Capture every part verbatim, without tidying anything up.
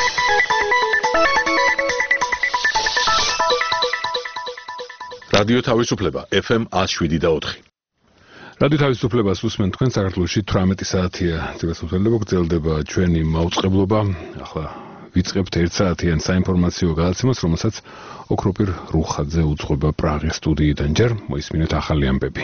რადიო თავისუფლება ეფ ემ one oh seven და four. რადიო თავისუფლებას უსმენთ თქვენ საქართველოში თვრამეტი საათია ძილასწრება გრძელდება ჩვენი მაუწყებლობა. ახლა ვიწყებთ ერთ საათიან საინფორმაციო გადაცემას, რომელსაც ოქროპირ რუხაძე უძღვება პრაღის სტუდიიდან. ჯერ მოისმინეთ ახალი ამბები.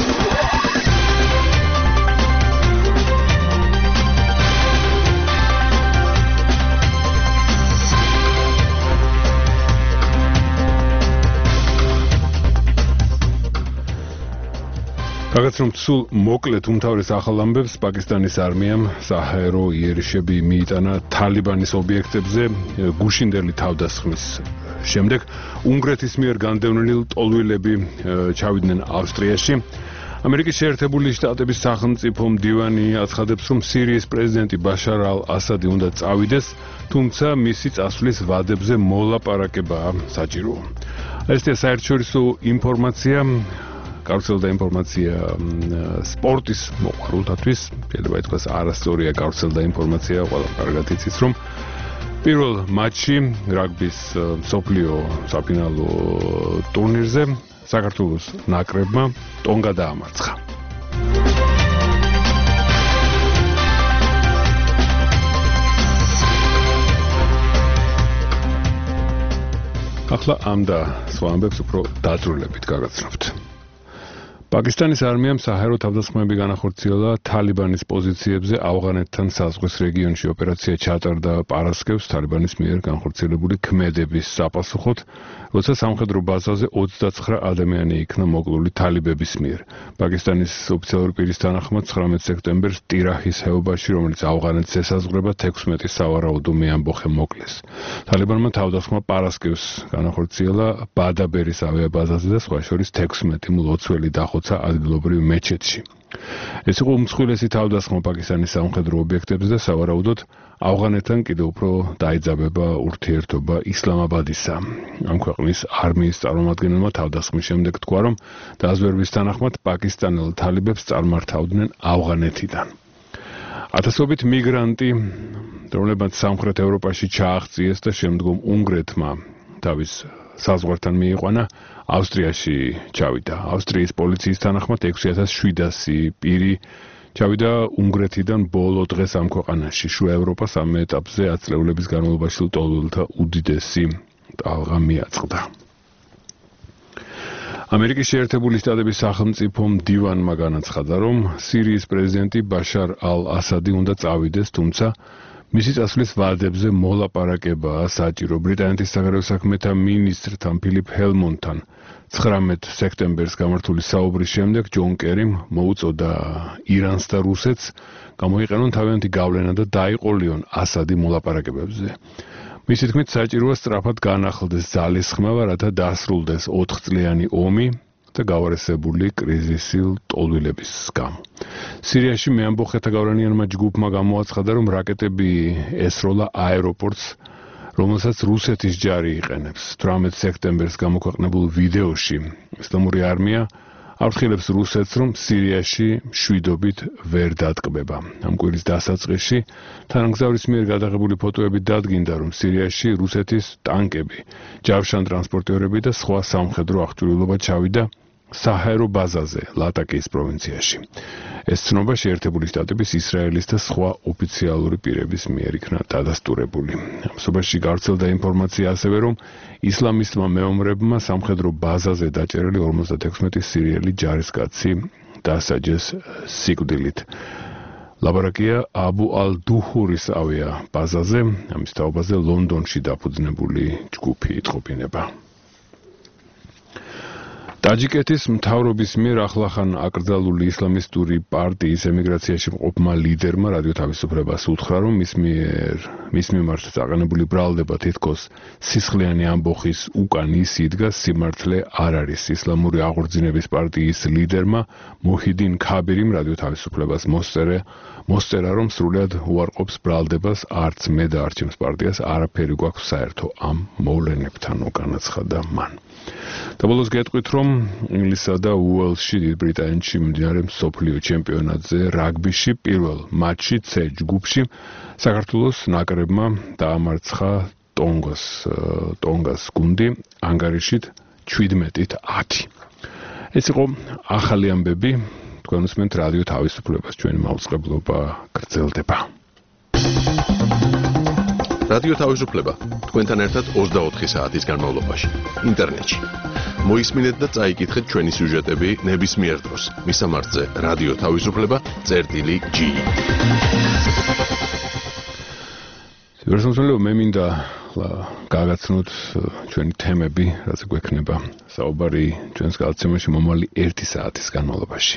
Გაგაცნობთ სულ მოკლედ უმთავრეს ახალ ამბებს. პაკისტანის არმიამ საჰაერო იერიშები მიიტანა თალიბანის ობიექტებზე გუშინდელი თავდასხმის შემდეგ. უნგრეთის მიერ განდევნილ ტოლვილები ჩავიდნენ ავსტრიაში. ამერიკის შეერთებული შტატების სახელმწიფო მდივანი აცხადებს, რომ სირიის პრეზიდენტი ბაშარ ალ-ასადი უნდა წავიდეს, თუმცა მისი წასვლის ვადებზე მოლაპარაკებაა საჭირო. ესეა საერთაშორისო ინფორმაცია. გავრცელდა ინფორმაცია სპორტის მოყვარულთათვის, შეიძლება ითქვას არასწორია გავრცელდა ინფორმაცია, ყველამ კარგად იცის, რომ პირველ მატჩში რაგბის მსოფლიო საფინალო ტურნირზე საქართველოს ნაკრებმა ტონგა დაამარცხა. ახლა ამ და სხვა ამბებს უფრო დაწვრილებით გაგაცნობთ. პაკისტანის არმიამ საჰაერო თავდასხმები განახორციელა თალიბანის პოზიციებზე ავღანეთთან საზღვრის რეგიონში. ოპერაცია ჩატარდა პარასკევს თალიბანის მიერ განხორციელებული ქმედების საპასუხოდ, როცა სამხედრო ბაზაზე ოცდაცხრა ადამიანი იქნა მოკლული თალიბების მიერ. პაკისტანის ოფიციალური პირის თანახმად ცხრამეტ სექტემბერს ტირაჰის ხეობაში, რომელიც ავღანეთს ესაზღვრება, თექვსმეტი სავარაუდო მეამბოხე მოკლეს. თალიბანმა თავდასხმა პარასკევს განახორციელა ბადაბერის ავიაბაზაზე და სხვა შორის თექვსმეტი მლოცველი დახოცა ადგილობრივ მეჩეთში. ეს იყო უმსხვილესი თავდასხმა პაკისტანის სამხედრო ობიექტებზე და სავარაუდოდ ავღანეთთან კიდევ უფრო დაიძაბება ურთიერთობა ისლამაბადისა. ამ ქვეყნის არმიის წარმომადგენელმა თავდასხმის შემდეგ თქვა, რომ დაზვერვის თანახმად პაკისტანელ თალიბებს წარმართავდნენ ავღანეთიდან. ათასობით მიგრანტი, რომლებმაც სამხრეთ ევროპაში ჩააღწიეს და შემდგომ უნგრეთმა თავის საზღვართან მიიყვანა, ავსტრიაში ჩავიდა. ავსტრიის პოლიციის თანახმად ექვსი ათას შვიდასი პირი ჩავიდა უნგრეთიდან ბოლო დღეს ამ ქვეყანაში. შუა ევროპას ამ ეტაპზე ათწლეულების განმავლობაში ტოლვილთა უდიდესი ტალღა მიაწყდა. ამერიკის შეერთებული შტატების სახელმწიფო მდივანმა განაცხადა, რომ სირიის პრეზიდენტი ბაშარ ალ-ასადი უნდა წავიდეს, თუმცა მისი წასვლის ვადებზე მოლაპარაკებაა საჭირო. ბრიტანეთის საგარეო საქმეთა მინისტრთან ფილიპ ჰელმონდთან ცხრამეტ სექტემბერს გამართული საუბრის შემდეგ ჯონ კერიმ მოუწოდა ირანს და რუსეთს გამოიყენონ თავიანთი გავლენა და დაიყოლიონ ასადი მოლაპარაკებებზე. მისი თქმით, საჭიროა სწრაფად განახლდეს ძალისხმევა, რათა დასრულდეს ოთხწლიანი ომი და გავარესებული კრიზისი ტოლვილების გამო. სირიაში მეამბოხეთა გავლენიანმა ჯგუფმა გამოაცხადა, რომ რაკეტები ესროლა აეროპორტს, რომელსაც რუსეთის ჯარი იყენებს. თვრამეტ სექტემბერს გამოქვეყნებულ ვიდეოში ისლამური არმია ავთხილებს რუსეთს, რომ სირიაში მშვიდობით ვერ დატკბება. ამ კვირის დასაწყისში თანამგზავრის მიერ გადაღებული ფოტოები დადგინდა, რომ სირიაში რუსეთის ტანკები, ჯავშანტრანსპორტიორები და სხვა სამხედრო აღჭურვილობა ჩავიდა საჰაერო ბაზაზე ლატაკიის პროვინციაში. ეს ცნობა შეერთებული შტატების, ისრაელის და სხვა ოფიციალური პირების მიერ იქნა დადასტურებული. ამ სობაში გავრცელდა ინფორმაცია ასევე, რომ ისლამისტმა მეომრებმა სამხედრო ბაზაზე დაჭერილი ორმოცდათექვსმეტი სირიელი ჯარისკაცი დასაჯეს სიკვდილით. ლაბორაკია აბუ ალ-დუჰურის ავია ბაზაზე, ამის თაობაზე ლონდონში დაფუძნებული ჯგუფი იტყობინება. ტაჯიკეთის მთავრობის მიერ ახლახან აკრძალული ისლამისტური პარტიის ემიგრაციაში მყოფმა ლიდერმა რადიო თავისუფლებას უთხრა, რომ მის მიერ მის მიმართ წაყენებული ბრალდება თითქოს სისხლიანი ამბოხის უკან ის იდგა, სიმართლე არ არის. ისლამური აღორძინების პარტიის ლიდერმა მუჰიდინ ქაბირიმ რადიო თავისუფლებას მოსწერა, მოსწერა, რომ სრულად უარყოფს ბრალდებას, არც მე და არჩევს პარტიას არაფერი გვაქვს საერთო ამ მოვლენებთან, განაცხადა მან. და ბოლოს გეტყვით, რომ ინგლისსა და უელსში დიდ ბრიტანეთში მიმდინარე მსოფლიო ჩემპიონატზე რაგბიში პირველ მატჩში C ჯგუფში საქართველოს ნაკრებმა დაამარცხა ტონგას ტონგას გუნდი ანგარიშით შვიდმეტით ათი. ეს იყო ახალი ამბები, თქვენ უსმენთ რადიო თავისუფლებას, ჩვენი მაუწყებლობა გრძელდება. რადიო თავისუფლება თქვენთან ერთად ოცდაოთხი საათის განმავლობაში ინტერნეტში. მოისმინეთ და წაიკითხეთ ჩვენი სიუჟეტები ნებისმიერ დროს. მისამართზე რადიო თავისუფლება წერტილი G. სიუჟეტები მე მინდა გაგაცნოთ ჩვენი თემები, რაც გვექნება საუბარი ჩვენს გადაცემაში მომავალი ერთი საათის განმავლობაში.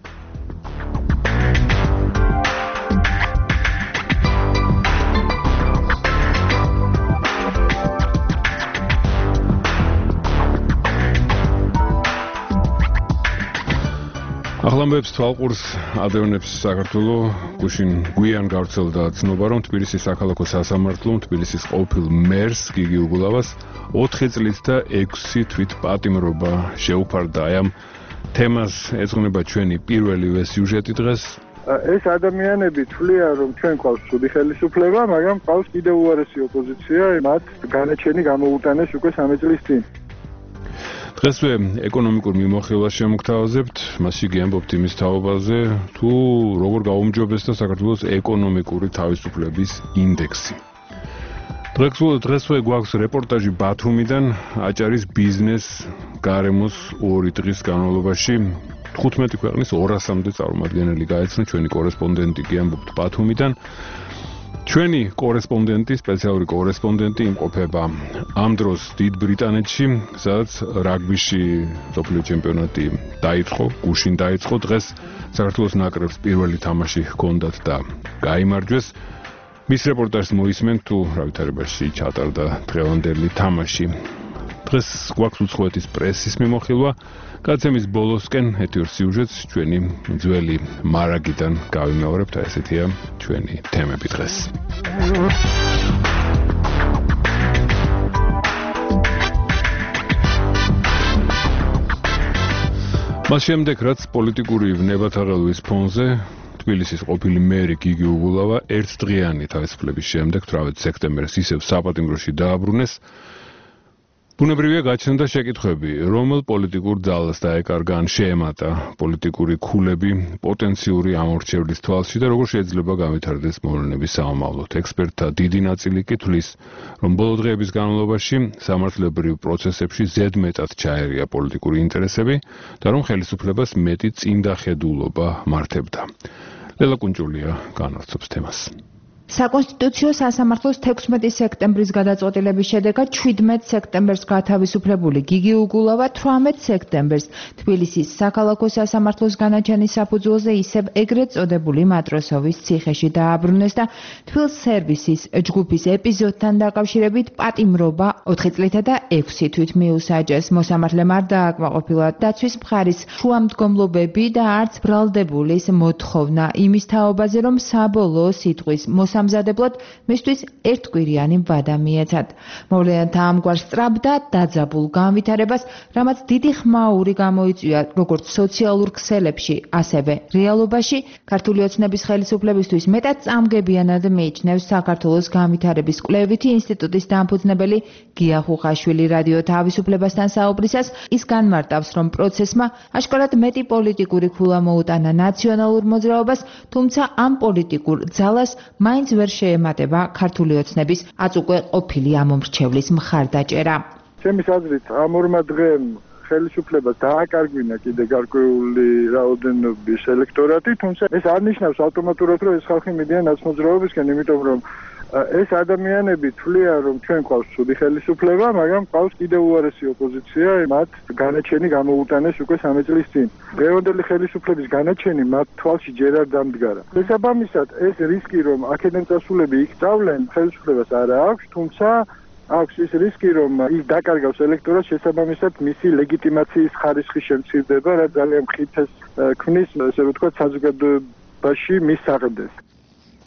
ახალამბებს თვალყურს ადევნებს საქართველოს გუშინ გვიან გავრცელდა ცნობა, რომ თბილისის საქალაქო სასამართლომ თბილისის ყოფილ მერს გიგი უგულავას ოთხი წლით და ექვსი თვით პატიმრობა შეუფარდა. აი ამ თემას ეძღვნება ჩვენი პირველივე სიუჟეტი დღეს. ეს ადამიანები თვლიან, რომ ჩვენ ყავს ცუდი ხელისუფლება, მაგრამ ყავს კიდევ უარესი ოპოზიცია, მათ განაჩენი გამოუტანეს უკვე სამი წლის წინ. დღესვე ეკონომიკურ მიმოხილვას შემოგთავაზებთ, მასში გიამბობთ იმის თაობაზე, თუ როგორ გაუმჯობესდა საქართველოს ეკონომიკური თავისუფლების ინდექსი. დღესვე გვაქვს რეპორტაჟი ბათუმიდან, აჭარის ბიზნეს გარემოს ორი დღის განმავლობაში თხუთმეტი ქვეყნის ორასამდე წარმომადგენელი გაეცნო, ჩვენი კორესპონდენტი გიამბობთ ბათუმიდან. ჩვენი კორესპონდენტი, სპეციალური კორესპონდენტი იმყოფება ამ დროს დიდ ბრიტანეთში, სადაც რაგბიში მსოფლიო ჩემპიონატი დაიწყო, გუშინ დაიწყო, დღეს საქართველოს ნაკრებს პირველი თამაში ჰქონდათ და გაიმარჯვეს. მის რეპორტაჟს მოისმენთ, თუ რა ვითარებაში ჩატარდა დღევანდელი თამაში. დღეს გვაქვს უცხოეთის პრესის მიმოხილვა. გადაცემის ბოლოსკენ ეთიურ სიუჟეტს ჩვენი ძველი მარაგიდან გავიმეორებთ, ესეთია ჩვენი თემები დღეს. მას შემდეგ, რაც პოლიტიკური ვნებათაღელვის ფონზე თბილისის ყოფილი მერი გიგი უგულავა ერთდღიანი თავისუფლების შემდეგ თვრამეტ სექტემბერს ისევ საპატიმროში დააბრუნეს, ბუნებრივია გაჩნდა შეკითხვები, რომელ პოლიტიკურ ძალას დაეკარგა ან შეემატა პოლიტიკური ქულები პოტენციური ამორჩევლის თვალში და როგორ შეიძლება განვითარდეს მოვლენების სამომავლოდ. ექსპერტთა დიდი ნაწილი კი თვლის, რომ ბოლო დღეების განმავლობაში სამართლებრივ პროცესებში ზედმეტად ჩაერია პოლიტიკური ინტერესები და რომ ხელისუფლებას მეტი წინდახედულობა მართებდა. ლელა კუნჭულია განავრცობს თემას. საკონსტიტუციო სასამართლოს თექვსმეტი სექტემბრის გადაწყვეტილების შედეგად შვიდმეტ სექტემბერს გათავისუფლებული გიგი უგულავა თვრამეტ სექტემბერს თბილისის საქალაქო სასამართლოს განაჩენის საფუძველზე ისევ ეგრეთ წოდებული მატროსოვის ციხეში დააბრუნეს და თბილ სერვისის ჯგუფის ეპიზოდთან დაკავშირებით პატიმრობა ოთხი წლითა და ექვსი თვით მიუსაჯეს. მოსამართლემ არ დააკმაყოფილა დაცვის მხარის შუამდგომლობები და არც ბრალდებულის მოთხოვნა იმის თაობაზე, რომ საბოლოო სიტყვის ამზადებლად მისთვის ერთკვირიანი ვადა მიეცათ. მოვლენათა ამგვარ სწრაფ და დაძაბულ განვითარებას, რამაც დიდი ხმაური გამოიწვია როგორც სოციალურ ქსელებში, ასევე რეალობაში, ქართული ოცნების ხელისუფლებისთვის მეტად წამგებიანად მიიჩნევს საქართველოს განვითარების კვლევითი ინსტიტუტის დამფუძნებელი გია ხუხაშვილი. რადიო თავისუფლებასთან საუბრისას ის განმარტავს, რომ პროცესმა აშკარად მეტი პოლიტიკური ქულა მოუტანა ნაციონალურ მოძრაობას, თუმცა ამ პოლიტიკურ ძალას მაინც ვერ შეემატება ქართული ოცნების აწუყვე ყოფილი ამომრჩევლის მხარდაჭერა. ჩემის აზრით, ამ ორმა დღემ ხელისუფლებას დააკარგვინა კიდე გარკვეული რაოდენობის ელექტორატი, თუმცა ეს არ ნიშნავს ავტომატურად, რომ ეს ხალხი მიდიან ნაცმოძრაობისკენ, იმიტომ რომ ეს ადამიანები თვლიან, რომ ჩვენ ყავს ცუდი ხელისუფლება, მაგრამ ყავს კიდევ უარესი ოპოზიცია, მათ განაჩენი გამოუტანეს უკვე სამი წლის წინ. დღევანდელი ხელისუფლების განაჩენი მათ თვალში ჯერ არ დამდგარა. შესაბამისად, ეს რისკი, რომ აქედან წასულები იქ წავლენ, ხელისუფლებას არ აქვს, თუმცა აქვს ის რისკი, რომ ის დაკარგავს ელექტორატს, შესაბამისად მისი ლეგიტიმაციის ხარისხი შემცირდება, რაც ძალიან მყითეს ქმნის, ესე ვთქვათ, საზოგადოებაში მის საყრდენს.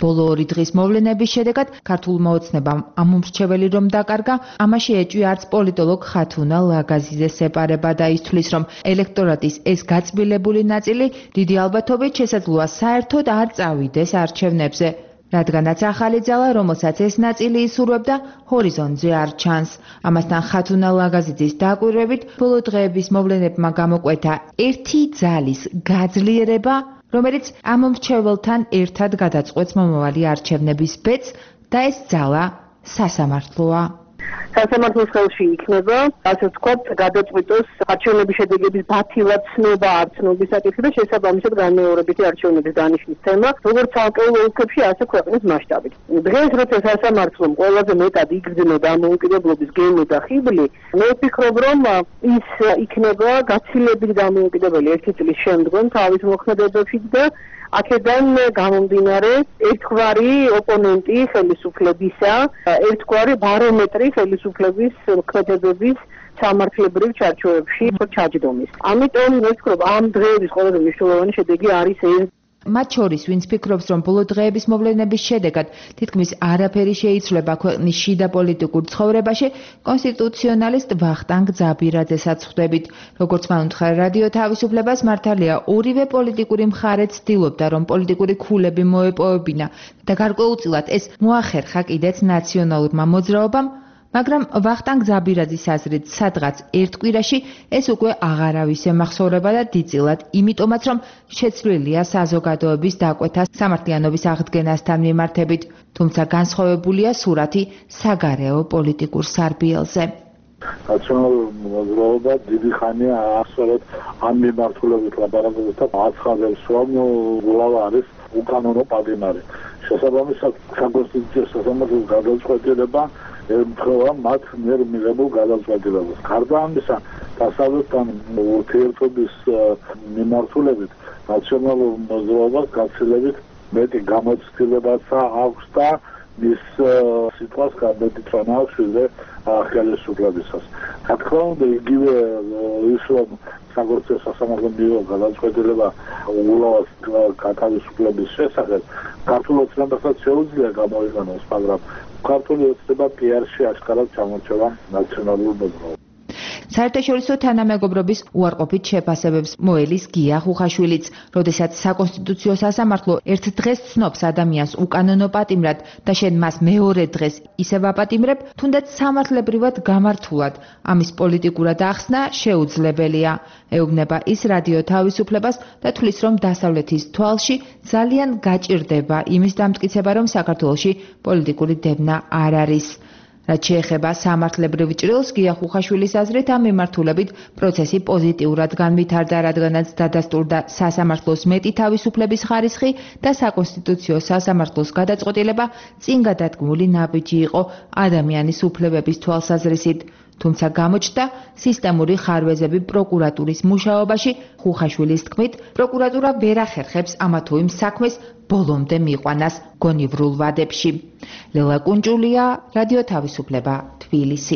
ბოლო ორი დღის მოვლენების შედეგად ქართულმა ოცნებამ ამომრჩეველი რომ დაკარგა, ამაში ეჭვი არც პოლიტოლოგ ხათუნა ლაგაზიძეს ეპარება და ისთვის, რომ ელექტორატის ეს გაწმილებული ნაწილი დიდი ალბათობით შესაძლოა საერთოდ არ წავიდეს არჩევნებზე, რადგანაც ახალი ძალა, რომელსაც ეს ნაწილი ისურვებდა, ჰორიზონტზე არ ჩანს. ამასთან ხათუნა ლაგაზიძის დაკვირვებით, ბოლო დღეების მოვლენებმა გამოკვეთა ერთი ძალის გაძლიერება, რომელიც ამომრჩეველთან ერთად გადაწყვეტს მომავალი არჩევნების ბედს და ეს ძალა სასამართლოა. სასამართლოს ხელში იქნება, ასე ვთქვათ, გადაწყვიტოს არჩევნების შედეგების ბათილად ცნობა არ ცნობის საკითხი და შესაბამისად განმეორებითი არჩევნების დანიშნვის თემა, როგორც ცალკეულ ოლქებში, ასე ქვეყნის მასშტაბით. დღეს როცა სასამართლომ ყველაზე მეტად იგრძნო დამოუკიდებლობის გემო და ხიბლი, მე ვფიქრობ, რომ ის იქნება გაცილებით დამოუკიდებელი ერთი წლის შემდგომ თავის მოქმედებებით და აქედან გამომდინარე ერთგვარი ოპონენტი ხელისუფლებისა, ერთგვარი ბარომეტრი ხელისუფლების მოქმედებების სამართლებრივ ჩარჩოებში ჩაჯდომის. ამიტომ მე ვფიქრობ, ამ დღეების ყველაზე მნიშვნელოვანი შედეგი არის ეს. მათ შორის, ვინც ფიქრობს, რომ ბოლო დღეების მოვლენების შედეგად თითქმის არაფერი შეიცვლება ქვეყნის შიდა პოლიტიკურ ცხოვრებაში, კონსტიტუციონალისტ ვახტანგ ძაბირაძესაც ხვდებით. როგორც მან უთხრა რადიო თავისუფლებას, მართალია ორივე პოლიტიკური მხარე ცდილობდა, რომ პოლიტიკური ქულები მოეპოვებინა და გარკვეულწილად ეს მოახერხა კიდეც ნაციონალურმა მოძრაობამ, მაგრამ ვახტანგ ძაბირაძის აზრით, სადღაც ერთ კვირაში ეს უკვე აღარავის ემახსოვრება და დიდწილად, იმიტომაც რომ შეცვლილია საზოგადოების დაკვეთა სამართლიანობის აღდგენასთან მიმართებით, თუმცა განსხვავებულია სურათი საგარეო პოლიტიკურ სარბიელზე. ნაციონალური მოძრაობა დიდი ხანია ასწორად ამ მიმართულებით ლაპარაკობს და აცხადებს, რომ გულავა არის უკანონო პატიმარი. შესაბამისად, საკონსტიტუციო სასამართლოს გადაწყვეტილება ემთხვევა მათ მიერ მიღებულ გადაწყვეტილებას. გარდა ამისა, დასავლეთთან ურთიერთობის მიმართულებით ნაციონალურ მოძრაობას გაცილებით მეტი გამოცდილებაც აქვს და მის სიტყვას გამეტიტვანა აქვს ვიდრე ხელისუფლებისას. რა თქმა უნდა, იგივე ის რომ საკონსტიტუციო სასამართლომ მიიღო გადაწყვეტილება ულავას გათავისუფლების შესახებ, ქართულ ოცნებასაც შეუძლია გამოიყენოს, მაგრამ ქართული ოცნება პიარში აშკარად ჩამორჩება ნაციონალურ მოძრაობას. საერთაშორისო თანამეგობრობის უარყოფით შეფასებებს მოელის გია ხუხაშვილიც, როდესაც საკონსტიტუციო სასამართლო ერთ დღეს ცნობს ადამიანს უკანონო პატიმრად და შენ მას მეორე დღეს ისევ აპატიმრებ, თუნდაც სამართლებრივად გამართულად, ამის პოლიტიკურად ახსნა შეუძლებელია. ეუბნება ის რადიო თავისუფლებას და თვლის, რომ დასავლეთის თვალში ძალიან გაჭირდება იმის დამტკიცება, რომ საქართველოში პოლიტიკური დევნა არ არის. რაც შეეხება სამართლებრივ ჭრილს, გია ხუხაშვილის აზრით, ამ მიმართულებით პროცესი პოზიტიურად განვითარდა, რადგანაც დადასტურდა სასამართლოს მეტი თავისუფლების ხარისხი და საკონსტიტუციო სასამართლოს გადაწყვეტილება წინ გადადგმული ნაბიჯი იყო ადამიანის უფლებების თვალსაზრისით. თუმცა გამოჩნდა სისტემური ხარვეზები პროკურატურის მუშაობაში. ხუხაშვილის თქმით, პროკურატურა ვერ ახერხებს ამა თუ იმ საქმეს ბოლომდე მიყვანას გონივრულ ვადებში. ლელა კუნჭულია, რადიო თავისუფლება, თბილისი.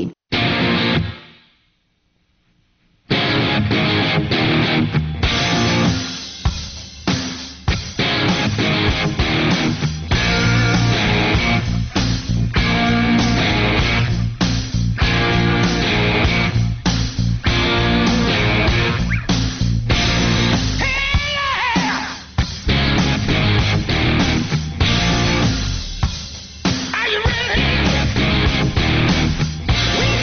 We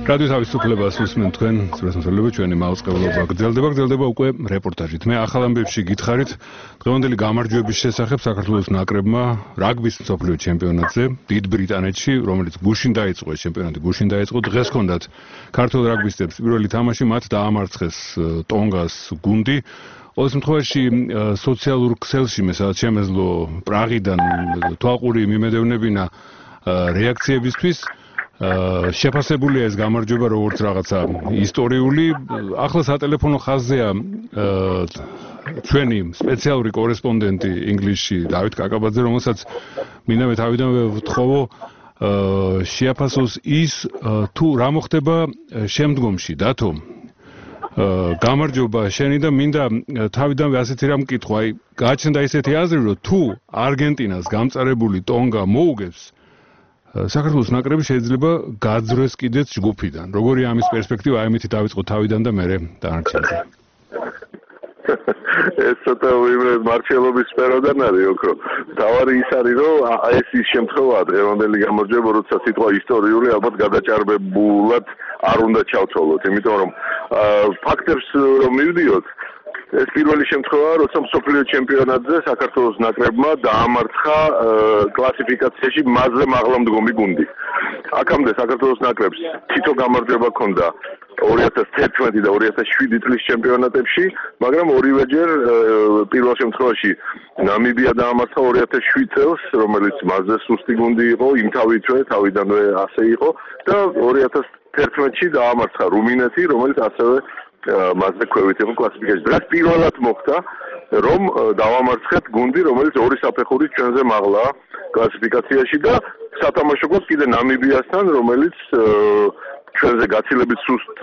რადიო თავისუფლებას უსმენთ თქვენ, სპეციალისტები ჩვენი მაუწყებლობა გრძელდება, გრძელდება უკვე რეპორტაჟით. მე ახალ ამბებში გითხარით დღევანდელი გამარჯვების შესახებ საქართველოს ნაკრებმა რაგბის მსოფლიო ჩემპიონატზე დიდ ბრიტანეთში, რომელიც გუშინ დაიწყო, ჩემპიონატი გუშინ დაიწყო, დღეს ჰქონდათ ქართულ რაგბისტებს პირველი თამაში, მათ დაამარცხეს ტონგას გუნდი. ყოველ შემთხვევაში სოციალურ ქსელში მე სადაც შემეძლო პრაღიდან თვალყური მიმედევნებინა რეაქციებისთვის შეფასებულია ეს გამარჯვება როგორც რაღაცა ისტორიული. ახლა სატელეფონო ხაზზეა ჩვენი სპეციალური კორესპონდენტი ინგლისში დავით კაკაბაძე, რომელსაც მინდა მე თავიდანვე ვთხოვო შეაფასოს ის თუ რა მოხდება შემდგომში, დათო. გამარჯობა შენი და მინდა თავიდანვე ასეთი რამ მკითხვა, აი გააჩნდა ისეთი აზრი, რომ თუ არგენტინას გამწარებული ტონგა მოუგებს საქართველოს ნაკრები შეიძლება გაძრეს კიდეც ჯგუფიდან. როგორი ამის პერსპექტივა, აი ამით დავიწყო თავიდან და მერე დანარჩენზე. ეს ცოტა ვიმრე მარჩელობის სფეროდან არის, ოქრო. თავარი ის არის, რომ ეს ის შემთხვევაა დღევანდელი გამარჯვება, როცა სიტყვა ისტორიული ალბათ გადაჭარბებულად არ უნდა ჩავთვალოთ, იმიტომ რომ ფაქტებს რომ მივდიოთ, ეს პირველი შემთხვევაა, როცა მსოფლიო ჩემპიონატზე საქართველოს ნაკრებმა დაამარცხა კლასიფიკაციაში მასზე მაღლა მდგომი გუნდი. აქამდე საქართველოს ნაკრებს თითო გამარჯვება ჰქონდა ორი ათას თერთმეტი და ორი ათას შვიდი წლის ჩემპიონატებში, მაგრამ ორივეჯერ პირველ შემთხვევაში ნამიბია დაამარცხა ორი ათას შვიდ წელს, რომელიც მასზე სუსტი გუნდი იყო, იმთავითვე თავიდანვე ასე იყო და ორი ათას თერთმეტში დაამარცხა რუმინეთი, რომელიც ასევე მასზე ქვევით იყო კლასიფიკაციაში. რაც პირველად მოხდა, რომ დავამარცხეთ გუნდი, რომელიც ორი საფეხურით ჩვენზე მაღლა კლასიფიკაციაში და სათამაშო გვაქვს კიდე ნამიბიასთან, რომელიც ჩვენზე გაცილებით სუსტ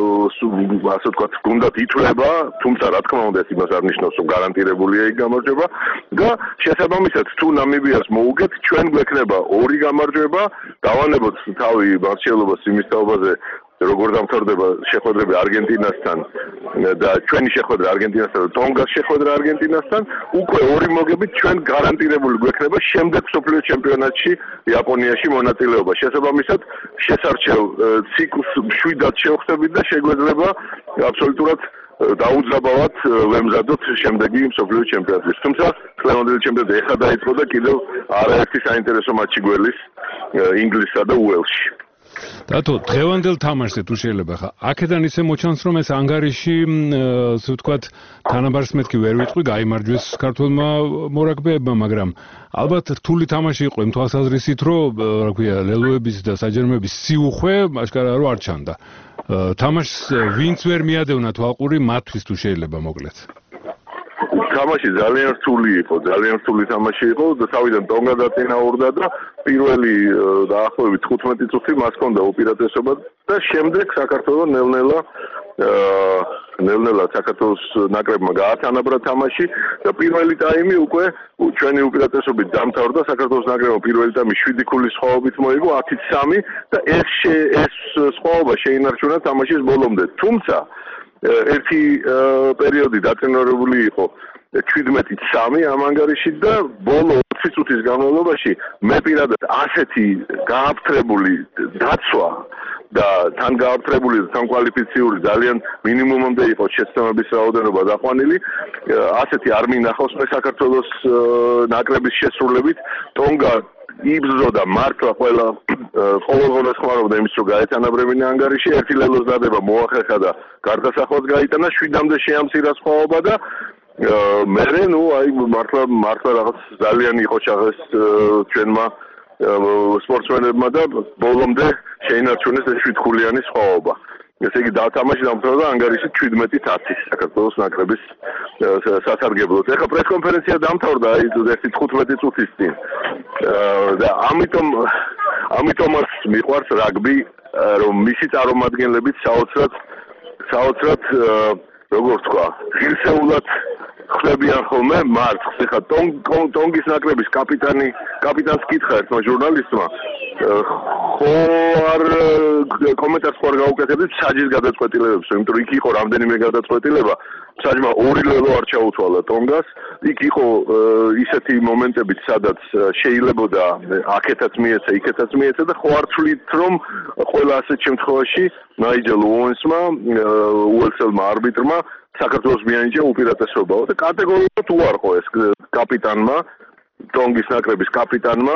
ასე ვთქვათ, გუნდად ითვლება, თუმცა რა თქმა უნდა ეს იმას არ ნიშნავს, რომ გარანტირებულია იქ გამარჯვება და შესაბამისად თუ ნამიბიას მოუგეთ, ჩვენ გვექნება ორი გამარჯვება, დავანებოთ თავი მარჩელობას იმის თაობაზე როგორ დამთავრდება შეხვედრები არგენტინასთან და ჩვენი შეხვედრა არგენტინასთან და ტონგას შეხვედრა არგენტინასთან, უკვე ორი მოგებით ჩვენ გარანტირებული გვექნება შემდეგ მსოფლიო ჩემპიონატში იაპონიაში მონაწილეობა. შესაბამისად, შესარჩევ ციკლს შვიდად შევხვდებით და შეგვეძლება აბსოლუტურად დაუძაბავად ვემზადოთ შემდეგი მსოფლიო ჩემპიონატის. თუმცა დღევანდელი ჩემპიონატი ეხლა დაიწყო და კიდევ არაერთი საინტერესო მატჩი გველის ინგლისსა და უელსში. დათო, დღევანდელ თამაშზე თუ შეიძლება ხა აქედან ისე მოჩანს, რომ ეს ანგარიში, ასე ვთქვათ, თანაბარს მეთქი ვერ ვიტყვი, გაიმარჯვეს ქართველმა მორაგბეებმა, მაგრამ ალბათ რთული თამაში იყო იმ თვალსაზრისით, რომ რა ქვია, ლელოების და საჯერმოების სიუხვე აშკარა რომ არ ჩანდა. თამაშს ვინც ვერ მიადევნა თვალყური, მათთვის თუ შეიძლება მოკლედ. თამაში ძალიან რთული იყო, ძალიან რთული თამაში იყო და თავიდან ტონგა დაწინაურდა და პირველი დაახლოებით თხუთმეტი წუთი მას ჰქონდა უპირატესობა და შემდეგ საქართველოს ნელ-ნელა ნელ-ნელა საქართველოს ნაკრებმა გაათანაბრა თამაში და პირველი ტაიმი უკვე ჩვენი უპირატესობით დამთავრდა. საქართველოს ნაკრებმა პირველი ტაიმი შვიდი ქულის სხვაობით მოიგო ათი სამი და ეს ეს სხვაობა შეინარჩუნა თამაშის ბოლომდე. თუმცა ერთი პერიოდი დაწინაურებული იყო შვიდმეტი სამი ამ ანგარიში და ბოლო ოცი წუთის განმავლობაში მე პირადად ასეთი გააფთრებული დაცვა და თან გააფთრებული და თან კვალიფიციური ძალიან მინიმუმამდე იყო შეცდომების რაოდენობა დაყვანილი. ასეთი არ მინახავს მე საქართველოს ნაკრების შესრულებით. ტონგა იბრძოდა მართლა ყველა ყოველგვარ ხმარობდა იმის რომ გაეთანაბრებინა ანგარიში, ერთი ლელოს დადება მოახერხა და გარდასახვაც გაიტანა, შვიდამდე შეამცირა სხვაობა და მერე ნუ აი მართლა მართლა რაღაც ძალიან იყო ჩაღეს ჩვენმა სპორტსმენებმა და ბოლომდე შეინარჩუნეს ეს შვიდქულიანი სხვაობა. ესე იგი თამაში დამთავრდა ანგარიშით შვიდმეტი ათი საქართველოს ნაკრების სასარგებლოდ. ეხლა პრესკონფერენცია დამთავრდა აი ერთი თხუთმეტი წუთის წინ. და ამიტომ ამიტომაც მიყვარს რაგბი, რომ მისი წარმომადგენლებით საოცრად საოცრად როგორ ვთქვა, ღირსეულად ხდებიან ხოლმე მარცხს. ეხლა ტონგის ნაკრების კაპიტანი კაპიტანს კითხა ერთმა ჟურნალისტმა, ხო არ კომენტარს ხوار გაუკეთებდით საჯის გადაწყვეტილებებს, იმიტომ რომ იქ იყო რამდენიმე გადაწყვეტილება საჯმა ორი ლელო არ ჩაუთვალა ტონგას. იქ იყო ისეთი მომენტებიც, სადაც შეიძლებოდა აქეთაც მიეცა, იქეთაც მიეცა და ხო არ თვლით, რომ ყველა ასეთ შემთხვევაში ნაიჯელ უონსმა, უელსელმა არბიტრმა საქართველოს მიანიჭა უპირატესობა და კატეგორიულად უარყო ეს კაპიტანმა, ტონგის ნაკრების კაპიტანმა,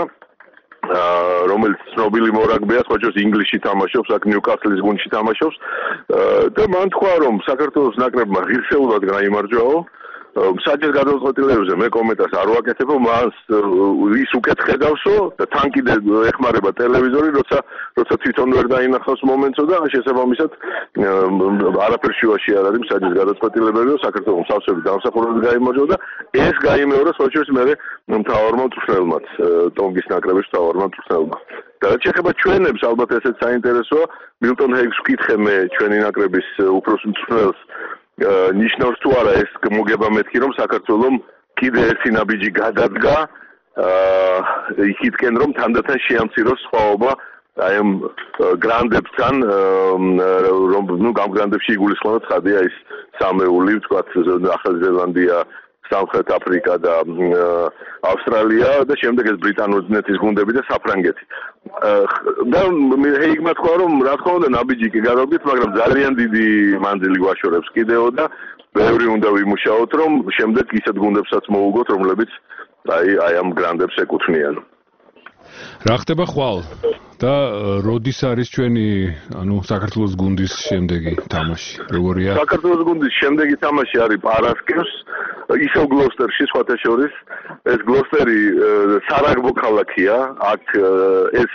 რომელიც ცნობილი მორაგბეა, სხვაჯერს ინგლისში თამაშობს, აქ ნიუკასლის გუნდში თამაშობს და მან თქვა, რომ საქართველოს ნაკრებმა ღირსეულად გაიმარჯვაო. საჯერ გადაწყვეტილებებზე მე კომენტარს არ ვაკეთებ, მას ის უკეთ ხედავსო და თან კიდე ეხმარება ტელევიზორი, როცა როცა თვითონ ვერ დაინახავს მომენტსო და შესაბამისად არაფერ შუაში არ არის საჯერ გადაწყვეტილებებზე, საქართველოს სავსები დამსახურებით გაიმარჯვა და ეს გაიმეორა სხვაჯერს მე მთავარმა მწვრთნელმაც, ტონგის ნაკრების მთავარმა მწვრთნელმა. და რაც შეეხება ჩვენებს, ალბათ ესეც საინტერესოა, მილტონ ჰეიგს ვკითხე მე ჩვენი ნაკრების უფროს მწვრთნელს ნიშნავს თუ არა ეს მოგება მეთქი რომ საქართველოს კიდე ერთი ნაბიჯი გადადგა იქითკენ რომ თანდათან შეამციროს სხვაობა აი ამ გრანდებთან რომ ნუ გამგრანდებში იგულისხმება ცხადია ის სამეული ვთქვათ ახალი ზელანდია სამხრეთ აფრიკა და ავსტრალია და შემდეგ ეს ბრიტანეთის გუნდები და საფრანგეთი. და ჰეიგმა თქვა რომ რა თქმა უნდა ნაბიჯი კი გადავდით, მაგრამ ძალიან დიდი მანძილი გვაშორებს კიდეო და ბევრი უნდა ვიმუშაოთ, რომ შემდეგ ისეთ გუნდებსაც მოუგოთ, რომლებიც აი აი ამ გრანდებს ეკუთვნიან. რა ხდება ხვალ და როდის არის ჩვენი ანუ საქართველოს გუნდის შემდეგი თამაში? როგორია? საქართველოს გუნდის შემდეგი თამაში არის პარასკევს, ისევ გლოსტერში სხვათა შორის. ეს გლოსტერი სარაგბო ქალაქია, აქ ეს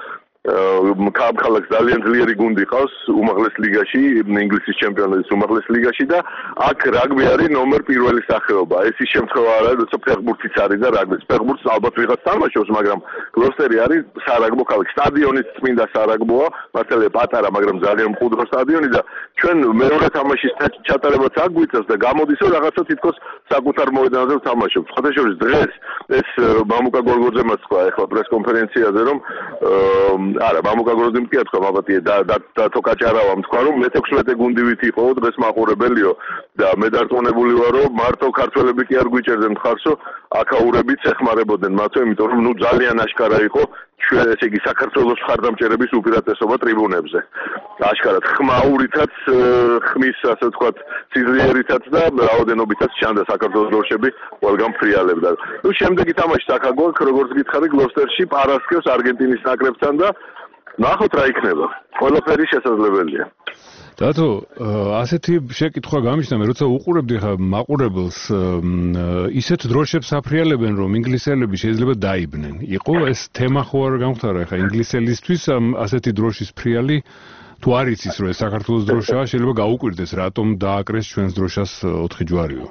ქალაქს ძალიან ძლიერი გუნდი ყავს უმაღლეს ლიგაში, ინგლისის ჩემპიონატის უმაღლეს ლიგაში და აქ რაგბი არის ნომერ პირველი სახეობა. ეს ის შემთხვევა არა, როცა ფეხბურთიც არის და რაგბი. ფეხბურთს ალბათ ვიღაც თამაშობს, მაგრამ გლოსტერი არის სარაგბო ქალაქი. სტადიონიც წმინდა სარაგბოა, მართალია პატარა, მაგრამ ძალიან მყუდრო სტადიონი და ჩვენ მეორე თამაშის ჩატარებაც აქ გვიწევს და გამოდის რომ რაღაცა თითქოს საკუთარ მოედანზე ვთამაშობთ. სხვათა შორის დღეს ეს მამუკა გორგოძემაც თქვა ახლა პრესკონფერენციაზე რომ არა, მამუკა გორგოძემ კი თქვა, მაბატია და და თოკაჭარავამ თქვა რომ მეთექვსმეტე გუნდივით იყო დღეს მაყურებელიო და მე დარწმუნებული ვარ რომ მარტო ქართველები კი არ გვიჭერდნენ მხარსო, აქაურებიც ეხმარებოდნენ მათო, იმიტომ რომ ნუ ძალიან აშკარა იყო ჩვენ ესე იგი საქართველოს მხარდამჭერების უპირატესობა ტრიბუნებზე. აშკარად ხმაურითაც ხმის ასე ვთქვათ სიძლიერითაც და რაოდენობითაც ჩანდა საქართველოს დროშები ყველგან ფრიალებდა. ნუ შემდეგი თამაში აქ გვაქვს როგორც გითხარი გლოსტერში პარასკევს არგენტინის ნაკრებთან და ნახოთ რა იქნება. ყველაფერი შესაძლებელია. დათო, ასეთი შეკითხვა გამიჩნდა მე, როცა უყურებდი ხა მაყურებელს, ისეთ დროშებს აფრიალებენ, რომ ინგლისელები შეიძლება დაიბნენ. იყო ეს თემა ხო არ გამختარა ხა ინგლისელისთვის ასეთი დროშის ფრიალი თუ არ იცის რომ ეს საქართველოს დროშაა, შეიძლება გაუკვირდეს, რატომ დააკრეს ჩვენს დროშას ოთხი ჯვარიო.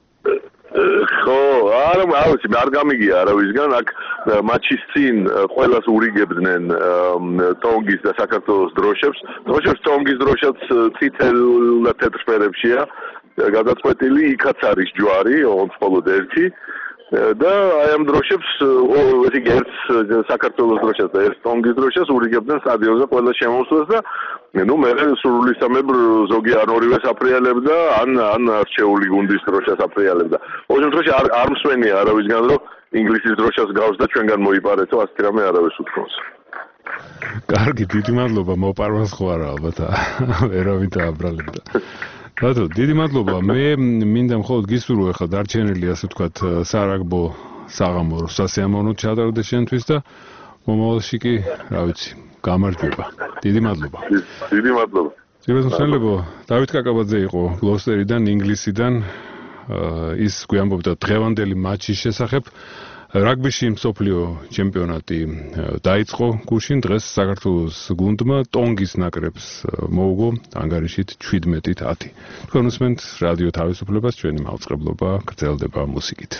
ხო, არა, ავიცი, არ გამიგია არავისგან, აქ მატჩის წინ ყველას ურიგებდნენ ტონგის და საქართველოს დროშებს. დროშებს ტონგის დროშაც წითელ და თეთრ ფერებშია გადაწყვეტილი, იქაც არის ჯვარი, ოღონდ მხოლოდ ერთი. და აი ამ დროშებს ესე იგი ერთ საქართველოს დროშას და ერთ ტონგის დროშას ურიგებდნენ სტადიონზე ყველა შემოსვლას და ნუ მე სრულისამებრ ზოგი ან ორივეს აფრიალებდა ან ან არჩეული გუნდის დროშას აფრიალებდა. ოღონდ შემთხვევაში არ არ მსვენია არავისგან რომ ინგლისის დროშას გავს და ჩვენგან მოიპარეთო ასეთი რამე არავის უთქვამს. კარგი, დიდი მადლობა, მოპარვას ხო არა ალბათ ვერავინ დააბრალებდა. რატო, დიდი მადლობა. მე მინდა მხოლოდ გისურვო ახლა დარჩენილი ასე ვთქვათ სარაგბო საღამო სასიამოვნო ჩატარდეს შენთვის და მომავალში კი, რა ვიცი, გამარჯვება. დიდი მადლობა. დიდი მადლობა. ძირითადად დავით კაკაბაძე იყო გლოსტერიდან, ინგლისიდან. ის გვიამბობდა დღევანდელი მატჩის შესახებ. რაგბიში მსოფლიო ჩემპიონატი დაიწყო გუშინ, დღეს საქართველოს გუნდმა ტონგის ნაკრებს მოუგო ანგარიშით შვიდმეტით ათი. თქვენ უსმენთ რადიო თავისუფლებას, ჩვენი მაუწყებლობა გრძელდება მუსიკით.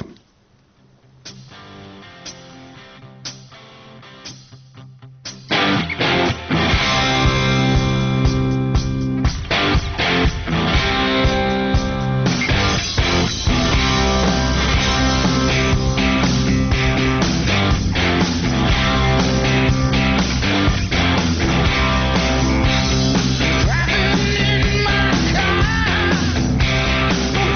Driving in my car,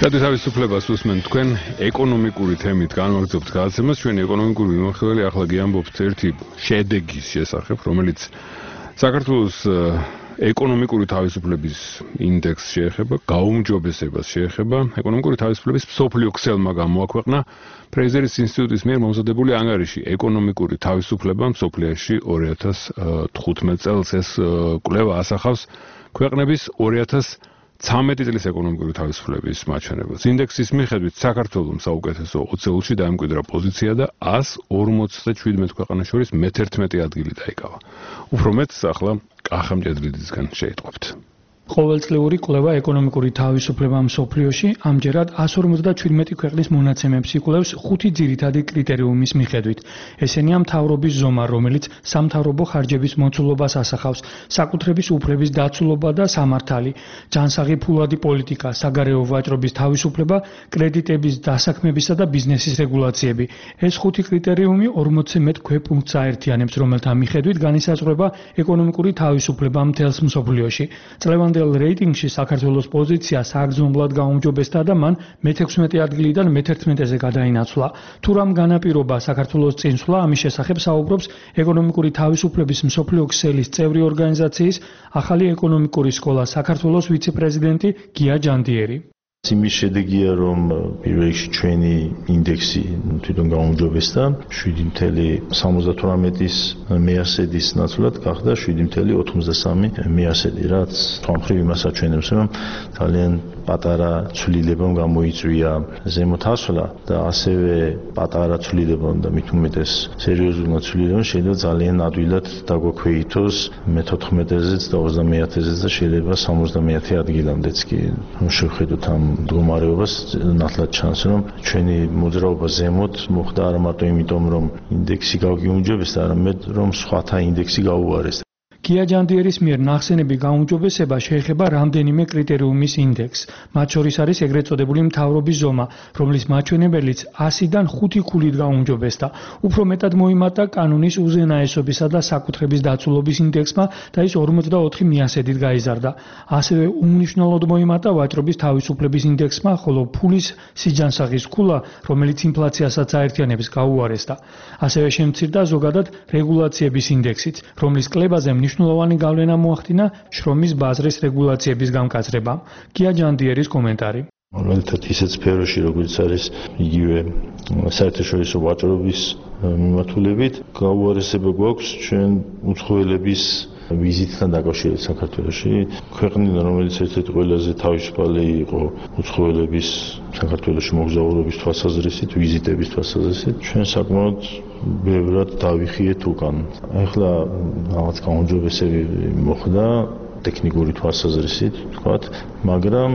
რადიო თავისუფლებას უსმენთ თქვენ ეკონომიკური თემით განვაგრძობთ გადაცემას. ჩვენი ეკონომიკური მიმოხილველი ახლა გიამბობთ ერთი შედეგის შესახებ, რომელიც საქართველოს ეკონომიკური თავისუფლების ინდექსს შეეხება, გაუმჯობესებას შეეხება. ეკონომიკური თავისუფლების მსოფლიო ქსელმა გამოაქვეყნა ფრეიზერის ინსტიტუტის მიერ მომზადებული ანგარიში ეკონომიკური თავისუფლება მსოფლიოში ორი ათას თხუთმეტ წელს. ეს კვლევა ასახავს ქვეყნების ორი ათას ცამეტი წლის ეკონომიკური თავისუფლების მაჩვენებელს. ინდექსის მიხედვით საქართველოს საუკეთესო ოცეულში დაემკვიდრა პოზიცია და εκατს ორმოცდაშვიდმეტ ქვეყანას შორის მეთერთმეტე ადგილი დაიკავა. უფრო მეტს ახლა კახა მჭედრიდისგან შეიტყვებთ. ყოველწლიური კვლევა ეკონომიკური თავისუფლება მსოფლიოში ამჯერად εκατს ორმოცდაშვიდმეტი ქვეყნის მონაცემებს იკვლევს ხუთი ძირითადი კრიტერიუმის მიხედვით. ესენია მთავრობის ზომა, რომელიც სამთავრობო ხარჯების მოცულობას ასახავს, საკუთრების უფლების დაცულობა და სამართალი, ჯანსაღი ფულადი პოლიტიკა, საგარეო ვაჭრობის თავისუფლება, კრედიტების დასაქმებისა და ბიზნესის რეგულაციები. ეს ხუთი კრიტერიუმი ორმოცზე მეტ ქვეპუნქტს აერთიანებს, რომელთა მიხედვით განისაზღვრება ეკონომიკური თავისუფლება მთელს მსოფლიოში. წლევანდელ რეიტინგში საქართველოს პოზიცია საგრძნობლად გაუმჯობესდა და მან მეთექვსმეტე ადგილიდან მეთერთმეტეზე გადაინაცვლა. თუ რამ განაპირობა საქართველოს წინსვლა, ამის შესახებ საუბრობს ეკონომიკური თავისუფლების მსოფლიო ქსელის წევრი ორგანიზაციის ახალი ეკონომიკური სკოლა საქართველოს ვიცე-პრეზიდენტი გია ჯანდიერი. იმის შედეგია, რომ პირველ რიგში ჩვენი ინდექსი თვითონ გაუმჯობესდა, შვიდი წელს სამოცდათვრამეტის მეასედის ნაცვლად გახდა შვიდი წელს ოთხმოცდასამი მეასედი, რაც თვალმხრივ იმას აჩვენებს, რომ ძალიან პატარა ცვლილებამ გამოიწვია ზემოთ ასვლა და ასევე პატარა ცვლილებამ და მით უმეტეს სერიოზულმა ცვლილებამ შეიძლება ძალიან ადვილად დაგვაქვეითოს მეთოთხმეტეზეც და ოცდამეათეზეც და შეიძლება სამოცდამეათე ადგილამდეც კი შევხედოთ ამ მდგომარეობას. ნათლად ჩანს, რომ ჩვენი მოძრაობა ზემოთ მოხდა არა მარტო იმიტომ, რომ ინდექსი გავგიუმჯობესდა, არამედ რომ სხვათა ინდექსი გაუარესდა. გია ჯანდიერის მიერ ნახსენები გაუმჯობესება შეეხება რამდენიმე კრიტერიუმის ინდექსს. მათ შორის არის ეგრეთ წოდებული მთავრობის ზომა, რომლის მაჩვენებელიც ასიდან ხუთი ქულით გაუმჯობესდა. უფრო მეტად მოიმატა კანონის უზენაესობისა და საკუთრების დაცულობის ინდექსმა და ის ორმოცდაოთხი მიასედით გაიზარდა. ასევე უმნიშვნელოდ მოიმატა ვაჭრობის თავისუფლების ინდექსმა, ხოლო ფულის სიჯანსაღის ქულა, რომელიც ინფლაციასაც აერთიანებს, გაუარესდა. ასევე შემცირდა ზოგადად რეგულაციების ინდექსიც, რომლის კლებაზე მნიშვნელოვანი გავლენა მოახდინა შრომის ბაზრის რეგულაციების გამკაცრება. გია ჯანდიერის კომენტარი. მაგალითად ისეთ სფეროში, როგორც არის იგივე საერთაშორისო ვაჭრობის მიმართულებით, გაუარესება გვაქვს ჩვენ უცხოელების ვიზიტთან დაკავშირებით საქართველოში. ქვეყნიდან, რომელიც ერთ-ერთი ყველაზე თავისუფალი იყო უცხოელების საქართველოში მოგზაურობის თვალსაზრისით, ვიზიტების თვალსაზრისით, ჩვენ საკმაოდ ბევრად დავიხიეთ უკან. ახლა რაღაც გაუმჯობესება მოხდა ტექნიკური თვალსაზრისით, ვთქვათ, მაგრამ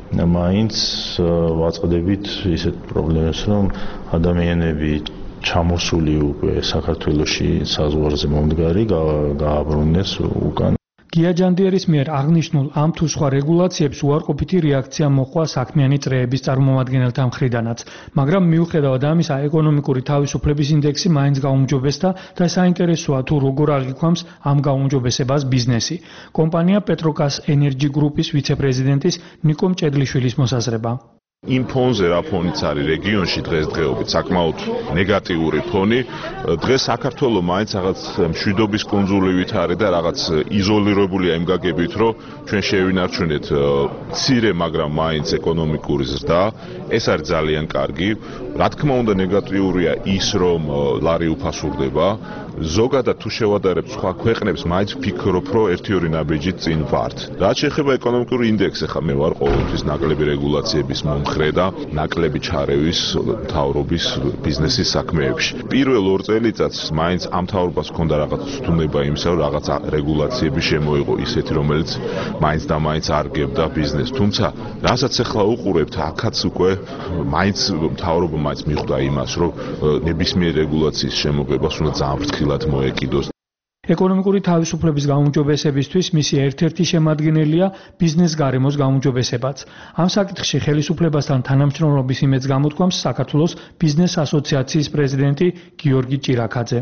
მაინც ვაწყდებით ისეთ პრობლემებს, რომ ადამიანები ჩამოსული უკვე საქართველოში საზღვარზე მომდგარი გააბრუნეს უკან. გია ჯანდიერის მიერ აღნიშნულ ამ თუ სხვა რეგულაციებს უარყოფითი რეაქცია მოჰყვა საქმიანი წრეების წარმომადგენელთა მხრიდანაც, მაგრამ მიუხედავად ამისა, ეკონომიკური თავისუფლების ინდექსი მაინც გაუმჯობესდა და საინტერესოა თუ როგორ აღიქვამს ამ გაუმჯობესებას ბიზნესი. კომპანია პეტროკას ენერჯი გრუპის ვიცე-პრეზიდენტის ნიკო მჭედლიშვილის მოსაზრება. იმ ფონზე რა ფონიც არის რეგიონში დღესდღეობით საკმაოდ ნეგატიური ფონი. დღეს საქართველოს მაინც რაღაც მშვიდობის კუნძულივით არის და რაღაც იზოლირებულია იმ გაგებით, რომ ჩვენ შევინარჩუნეთ მცირე, მაგრამ მაინც ეკონომიკური ზრდა. ეს არის ძალიან კარგი. რა თქმა უნდა, ნეგატიურია ის, რომ ლარი უფასურდება. ზოგადად თუ შევადარებ სხვა ქვეყნებს, მაინც ვფიქრობ, რომ ერთი-ორი ნაბიჯით წინ ვართ. რაც შეეხება ეკონომიკური ინდექსს, ახლა მე ვარ ყოველთვის ნაკლები რეგულაციების მომხრე და ნაკლები ჩარევის მთავრობის ბიზნესის საქმეებში. პირველ ორ წელიწადს მაინც ამ მთავრობას ჰქონდა რაღაც ცდუნება იმისა, რომ რაღაც რეგულაციები შემოიღო ისეთი, რომელიც მაინც და მაინც არგებდა ბიზნესს. თუმცა, რასაც ახლა უყურებთ, აქაც უკვე მაინც მთავრობა მაინც მიხვდა იმას, რომ ნებისმიერ რეგულაციის შემოღებას უნდა ძალიან ფრთხილად მოეკიდოს. ეკონომიკური თავისუფლების გაუმჯობესებისთვის მისი ერთ-ერთი შემადგენელია ბიზნეს გარემოს გაუმჯობესებაც. ამ საკითხში ხელისუფლებასთან თანამშრომლობის იმედს გამოთქვამს საქართველოს ბიზნეს ასოციაციის პრეზიდენტი გიორგი ჭირაქაძე.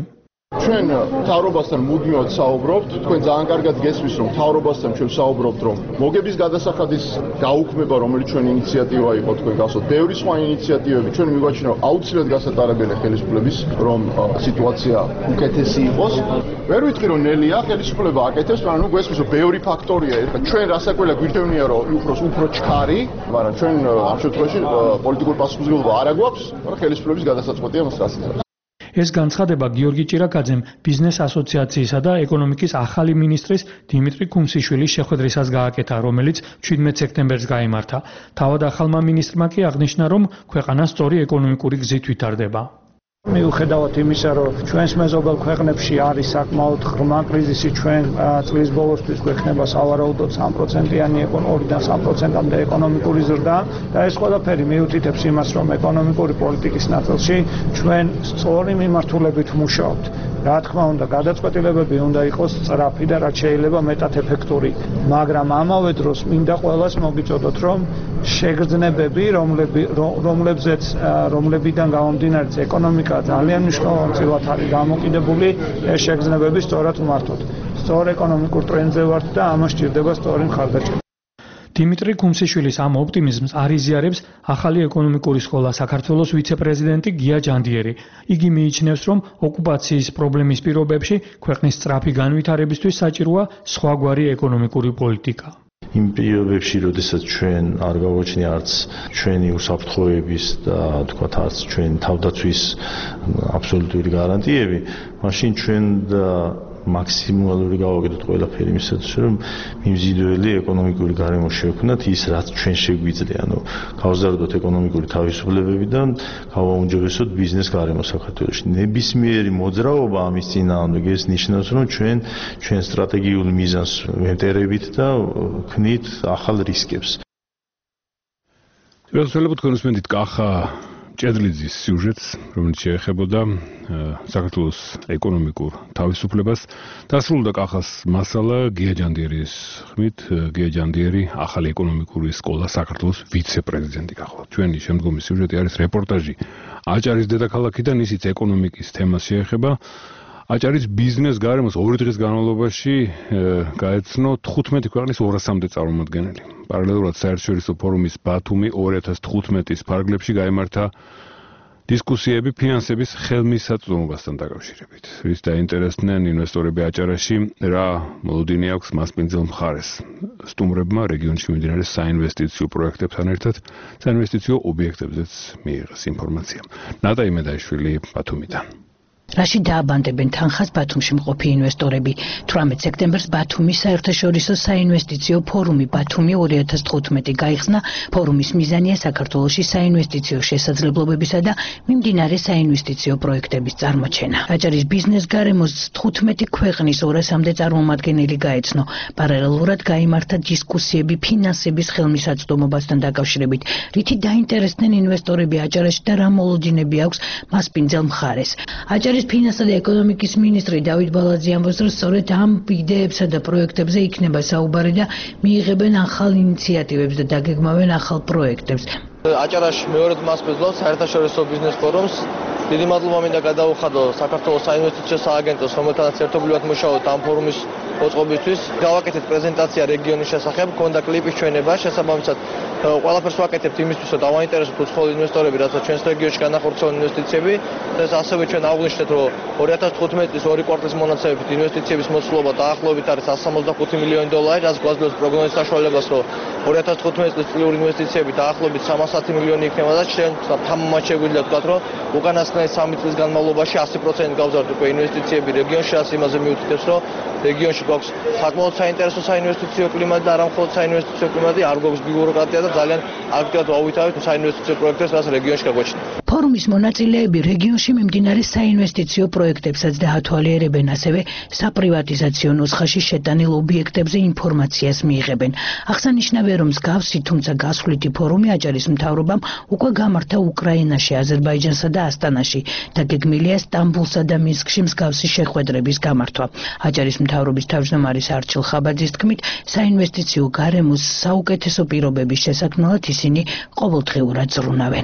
ჩვენ მთავრობასთან მუდმივად საუბრობთ, თქვენ ძალიან კარგად გესმის, რომ მთავრობასთან ჩვენ საუბრობთ, რომ მოგების გადასახადის გაუქმება, რომელიც ჩვენი ინიციატივა იყო, თქვენ გასვათ ბევრი სხვა ინიციატივები, ჩვენ მიგვაჩნია აუცილებლად გასატარებელი ხელისუფლების, რომ სიტუაცია უკეთესი იყოს. ვერ ვიტყვი, რომ ნელია ხელისუფლება აკეთებს, მაგრამ ნუ გესმის, რომ ბევრი ფაქტორია. ერთხელ ჩვენ რასაკვირველია გვირთევნია, რომ უბრალოდ უფრო ჩქარი, მაგრამ ჩვენ ამ შემთხვევაში პოლიტიკურ პასუხისმგებლობა არ აგვაქვს, მაგრამ ხელისუფლების გადასაწყვეტია მას რას იცავს. ეს განცხადება გიორგი ჭირაკაძემ ბიზნეს ასოციაციისა და ეკონომიკის ახალი მინისტრის დიმიტრი კუმსიშვილის შეხვედრისას გააკეთა, რომელიც ჩვიდმეტ სექტემბერს გაიმართა. თავად ახალმა მინისტრმა კი აღნიშნა, რომ ქვეყანა სწორი ეკონომიკური გზით ვითარდება. მიუხედავად იმისა, რომ ჩვენს მეზობელ ქვეყნებში არის საკმაოდ ღრმა კრიზისი, ჩვენ წლის ბოლოსთვის გვექნება სავარაუდოდ სამი პროცენტიანი ორიდან სამი პროცენტამდე ეკონომიკური ზრდა და ეს ყველაფერი მიუთითებს იმას, რომ ეკონომიკური პოლიტიკის ნაწილში ჩვენ სწორი მიმართულებით ვმუშაობთ. რა თქმა უნდა, გადაწყვეტილებები უნდა იყოს სწრაფი და რაც შეიძლება მეტად ეფექტური, მაგრამ ამავე დროს მინდა ყველას მოგიწოდოთ, რომ შეგრძნებები, რომლებზეც რომლებიდან გამომდინარე ეკონომიკა ძალიან მნიშვნელოვანწილად არის დამოკიდებული, ეს შეგრძნებები სწორად ვმართოთ. სწორ ეკონომიკურ ტრენდზე ვართ და ამას სჭირდება სწორი მხარდაჭერა. დიმიტრი კუმსიშვილის ამ ოპტიმიზმს არ იზიარებს ახალი ეკონომიკური სკოლა საქართველოს ვიცე-პრეზიდენტი გია ჯანდიერი. იგი მიიჩნევს, რომ ოკუპაციის პრობლემის პირობებში ქვეყნის სწრაფი განვითარებისთვის საჭიროა სხვაგვარი ეკონომიკური პოლიტიკა. იმ პირობებში, როდესაც ჩვენ არ გავაჩნია არც ჩვენი უსაფრთხოების და თქვათ არც ჩვენი თავდაცვის აბსოლუტური გარანტიები, მაშინ ჩვენ და მაქსიმალური გავაკეთოთ ყველაფერი იმისათვის, რომ მიმზიდველი ეკონომიკური გარემო შევქმნათ ის, რაც ჩვენ შეგვიძლია, ანუ გავზარდოთ ეკონომიკური თავისუფლებებიდან, გავაუმჯობესოთ ბიზნეს გარემო საქართველოში. ნებისმიერი მოძრაობა ამის წინააღმდეგ ეს ნიშნავს, რომ ჩვენ ჩვენ სტრატეგიულ მიზანს ვემტერებით და ვქნით ახალ რისკებს. ვეცელებთ კონსუმენტით კახა ჭედლიძის სიუჟეტს, რომელიც შეეხებოდა საქართველოს ეკონომიკურ თავისუფლებას. დასრულდა კახას მასალა გია ჯანდიერის ხმით. გია ჯანდიერი ახალი ეკონომიკური სკოლა საქართველოს ვიცე-პრეზიდენტი გახლავთ. ჩვენი შემდგომი სიუჟეტი არის რეპორტაჟი აჭარის დედაქალაქიდან, ისიც ეკონომიკის თემას შეეხება. აჭარის ბიზნეს გარემოს ორი დღის განმავლობაში გაეცნო თხუთმეტი ქვეყნის ორასამდე წარმომადგენელი. პარალელურად საერთაშორისო ფორუმის ბათუმი ორი ათას თხუთმეტის ფარგლებში გაიმართა დისკუსიები ფინანსების ხელმისაწვდომობასთან დაკავშირებით. რის დაინტერესდნენ ინვესტორები აჭარაში, რა მოლოდინი აქვს მასპინძელ მხარეს სტუმრებმა რეგიონში მიმდინარე საინვესტიციო პროექტებთან ერთად საინვესტიციო ობიექტებზეც მიიღეს ინფორმაცია. ნატა იმედაიშვილი ბათუმიდან. რაში დააბანდებენ თანხას ბათუმში მყოფი ინვესტორები. თვრამეტ სექტემბერს ბათუმის საერთაშორისო საინვესტიციო ფორუმი ბათუმი ორი ათას თხუთმეტი გაიხსნა. ფორუმის მიზანია საქართველოში საინვესტიციო შესაძლებლობებისა და მიმდინარე საინვესტიციო პროექტების წარმოჩენა. აჭარის ბიზნეს გარემოს თხუთმეტი ქვეყნის ორასამდე წარმომადგენელი გაეცნო. პარალელურად გაიმართა დისკუსიები ფინანსების ხელმისაწვდომობასთან დაკავშირებით, რითი დაინტერესდნენ ინვესტორები აჭარაში და რა მოლოდინები აქვს მასპინძელ მხარეს. აჭარის ფინანსთა და ეკონომიკის მინისტრი დავით ბალაძე ამბობს, რომ სწორედ ამ იდეებსა და პროექტებზე იქნება საუბარი და მიიღებენ ახალ ინიციატივებს და დაგეგმავენ ახალ პროექტებს. აჭარაში მეორედ მასპინძლობს საერთაშორისო ბიზნეს ფორუმს. დიდი მადლობა მინდა გადაუხადო საქართველოს საინვესტიციო სააგენტოს, რომელთანაც ერთობლივად მუშაობთ ამ ფორუმის მოწყობისთვის. გავაკეთეთ პრეზენტაცია რეგიონის შესახებ, ქონდა კლიპის ჩვენება, შესაბამისად ყველაფერს ვაკეთებთ იმისთვის, რომ დავაინტერესოთ უცხოელი ინვესტორები, რათა ჩვენს რეგიონში განახორციელონ ინვესტიციები. ეს ასევე ჩვენ აღვნიშნეთ, რომ ორი ათას თხუთმეტის ორი კვარტლის მონაცემებით ინვესტიციების მოცულობა დაახლოებით არის εκατს სამოცდახუთი მილიონი დოლარი, რაც გვაძლევს პროგნოზის საშუალებას, რომ ორი ათას თხუთმეტი წლის წლიური ინვესტიციები დაახლოებით სამას ათი მილიონი იქნება და ჩვენ თამამად შეგვიძლია ვთქვათ, რომ უკანასკნელი სამი წლის განმავლობაში ასი პროცენტი გავზარდეთ უკვე ინვესტიციები რეგიონში, რაც იმაზე მიუთითებს, რომ რეგიონში გვაქვს საკმაოდ საინტერესო საინვესტიციო კლიმატი და არა მხოლოდ საინვესტიციო კლიმატი, არ გვაქვს ბიუროკრატია და ძალიან აქტიურად ვაუვითავთ საინვესტიციო პროექტებს, რაც რეგიონში გაგვაჩნია. ფორუმის მონაწილეები რეგიონში მიმდინარე საინვესტიციო პროექტებსაც დაათვალიერებენ, ასევე საპრივატიზაციო ნუსხაში შეტანილ ობიექტებზე ინფორმაციას მიიღებენ. აღსანიშნავია, რომ მსგავსი, თუმცა გასვლითი ფორუმი აჭარის მთავრობამ უკვე გამართა უკრაინაში, აზერბაიჯანსა და ასტანაში. დაგეგმილია სტამბულსა და მინსკში მსგავსი შეხვედრების გამართვა. აჭარის მთავრობის თავმჯდომარის არჩილ ხაბაძის თქმით, საინვესტიციო გარემოს საუკეთესო პირობების შესაქმნელად ისინი ყოველდღიურად ზრუნავენ.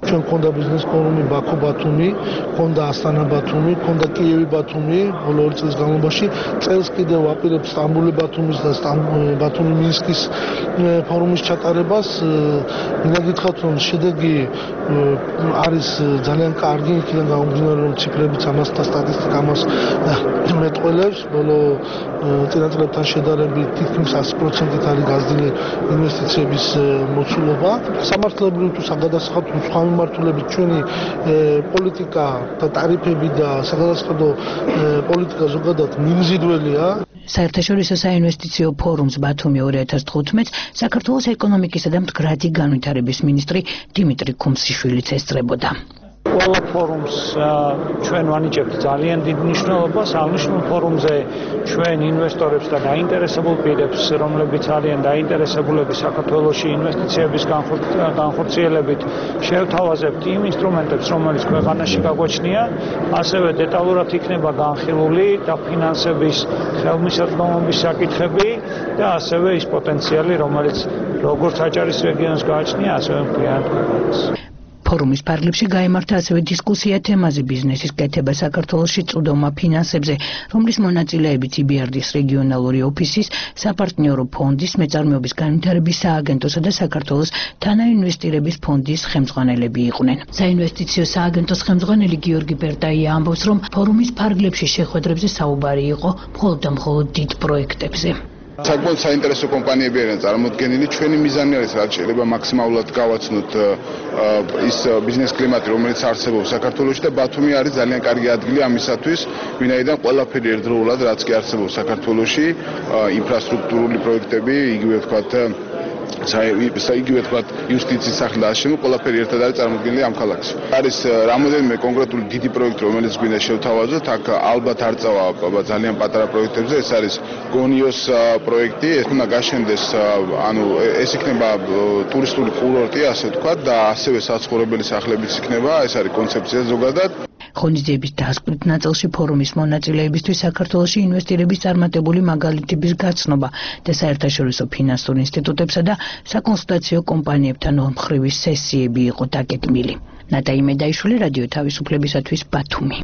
ჩვენ გქონდა ბიზნეს ფორუმი ბაქო ბათუმი, გქონდა ასტანა ბათუმი, გქონდა კიევი ბათუმი ბოლო ორი წლის განმავლობაში. წელს კიდევ ვაპირებ სტამბული ბათუმის და ბათუმი მინსკის ფორუმის ჩატარებას. მინდა გითხრათ, რომ შედეგი არის ძალიან კარგი, იქიდან გამომდინარე, რომ ციფრებიც ამას და სტატისტიკა ამას მეტყველებს. ბოლო წინაწლებთან შედარებით თითქმის ათი პროცენტით არის გაზრდილი ინვესტიციების მოცულობა. სამართლებრივი თუ საგადასახადო თუ სხვა მიმართულებით ჩვენი პოლიტიკა და ტარიფები და საგადასახადო პოლიტიკა ზოგადად მიმზიდველია. საერთაშორისო საინვესტიციო ფორუმს ბათუმი ორი ათას თხუთმეტს საქართველოს ეკონომიკისა და მდგრადი განვითარების მინისტრი დიმიტრი ქუმსიშვილიც ესწრებოდა. ყველა ფორუმს ჩვენ ვანიჭებთ ძალიან დიდ მნიშვნელობას. აღნიშნულ ფორუმზე ჩვენ ინვესტორებს და დაინტერესებულ პირებს, რომლებიც არიან დაინტერესებულები საქართველოში ინვესტიციების განხორციელებით, შევთავაზებთ იმ ინსტრუმენტებს, რომელიც ქვეყანაში გაგვაჩნია, ასევე დეტალურად იქნება განხილული დაფინანსების ხელმისაწვდომობის საკითხები და ასევე ის პოტენციალი, რომელიც როგორც აჭარის რეგიონს გააჩნია, ასევე მთლიანად ქვეყანას. ფორუმის ფარგლებში გაიმართა ასევე დისკუსია თემაზე ბიზნესის კეთება საქართველოში წვდომა ფინანსებზე, რომლის მონაწილეებით ი ბი არ დის რეგიონალური ოფისის, საპარტნიორო ფონდის, მეწარმეობის განვითარების სააგენტოსა და საქართველოს თანაინვესტირების ფონდის ხელმძღვანელები იყვნენ. საინვესტიციო სააგენტოს ხელმძღვანელი გიორგი ბერტაია ამბობს, რომ ფორუმის ფარგლებში შეხვედრებზე საუბარი იყო მხოლოდ და მხოლოდ დიდ პროექტებზე. საკმაოდ საინტერესო კომპანიები არიან წარმოდგენილი. ჩვენი მიზანი არის, რაც შეიძლება მაქსიმალურად გავაცნოთ ის ბიზნეს კლიმატი, რომელიც არსებობს საქართველოში და ბათუმი არის ძალიან კარგი ადგილი ამისათვის, ვინაიდან ყველაფერი ერთდროულად, რაც კი არსებობს საქართველოში, ინფრასტრუქტურული პროექტები, იგივე ვთქვათ, იგივე ვთქვათ, იუსტიციის სახლი და ასე ყველაფერი ერთად არის წარმოდგენილი ამ ქალაქში. არის რამოდენიმე კონკრეტული დიდი პროექტი, რომელიც გვინდა შევთავაზოთ. აქ ალბათ არ წავა ძალიან პატარა პროექტებზე. ეს არის გონიოს პროექტი, ეს უნდა გაშენდეს, ანუ ეს იქნება ტურისტული კურორტი, ასე ვთქვათ, და ასევე საცხოვრებელი სახლებიც იქნება. ეს არის კონცეფცია ზოგადად. ღონისძიების დასკვნით ნაწილში ფორუმის მონაწილეებისთვის საქართველოში ინვესტირების წარმატებული მაგალითების გაცნობა და საერთაშორისო ფინანსურ ინსტიტუტებსა და საკონსულტაციო კომპანიებთან ორმხრივი სესიები იყო დაგეგმილი. ნატაი მედაიშვილი, რადიო თავისუფლებისათვის, ბათუმი.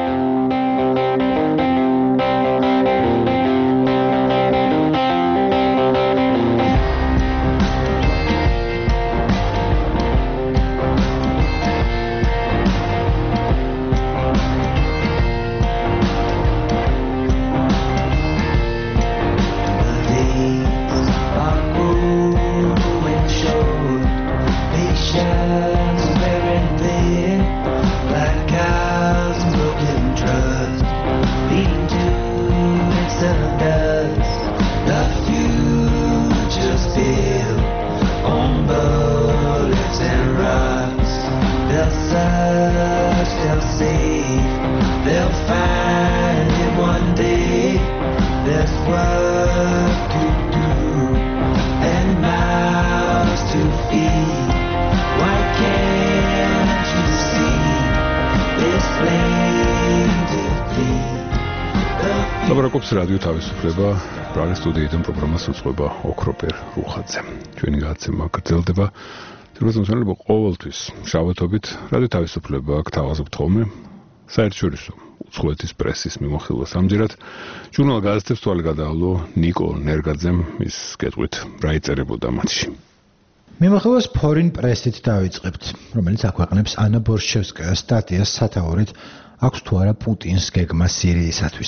ლაპარაკობს რადიო თავისუფლება, პრაღის სტუდიიდან პროგრამას უძღვება ოქროპერ რუხაძე. ჩვენი გადაცემა გრძელდება. თვითმფრინავი ყოველთვის შავათობით რადიო თავისუფლება აქ თავაზობთ ხოლმე საერთაშორისო უცხოეთის პრესის მიმოხილვას. ამჯერად ჟურნალ გაზეთებს თვალი გადაავლო ნიკო ნერგაძემ ის კეთვით რა იწერებოდა მათში. მიმოხილვას Foreign Press-ით დავიწყებთ, რომელიც აქვეყნებს ანა ბორშჩევსკაიას სტატიას სათაურით აქვს თუ არა პუტინს გეგმა სირიისათვის.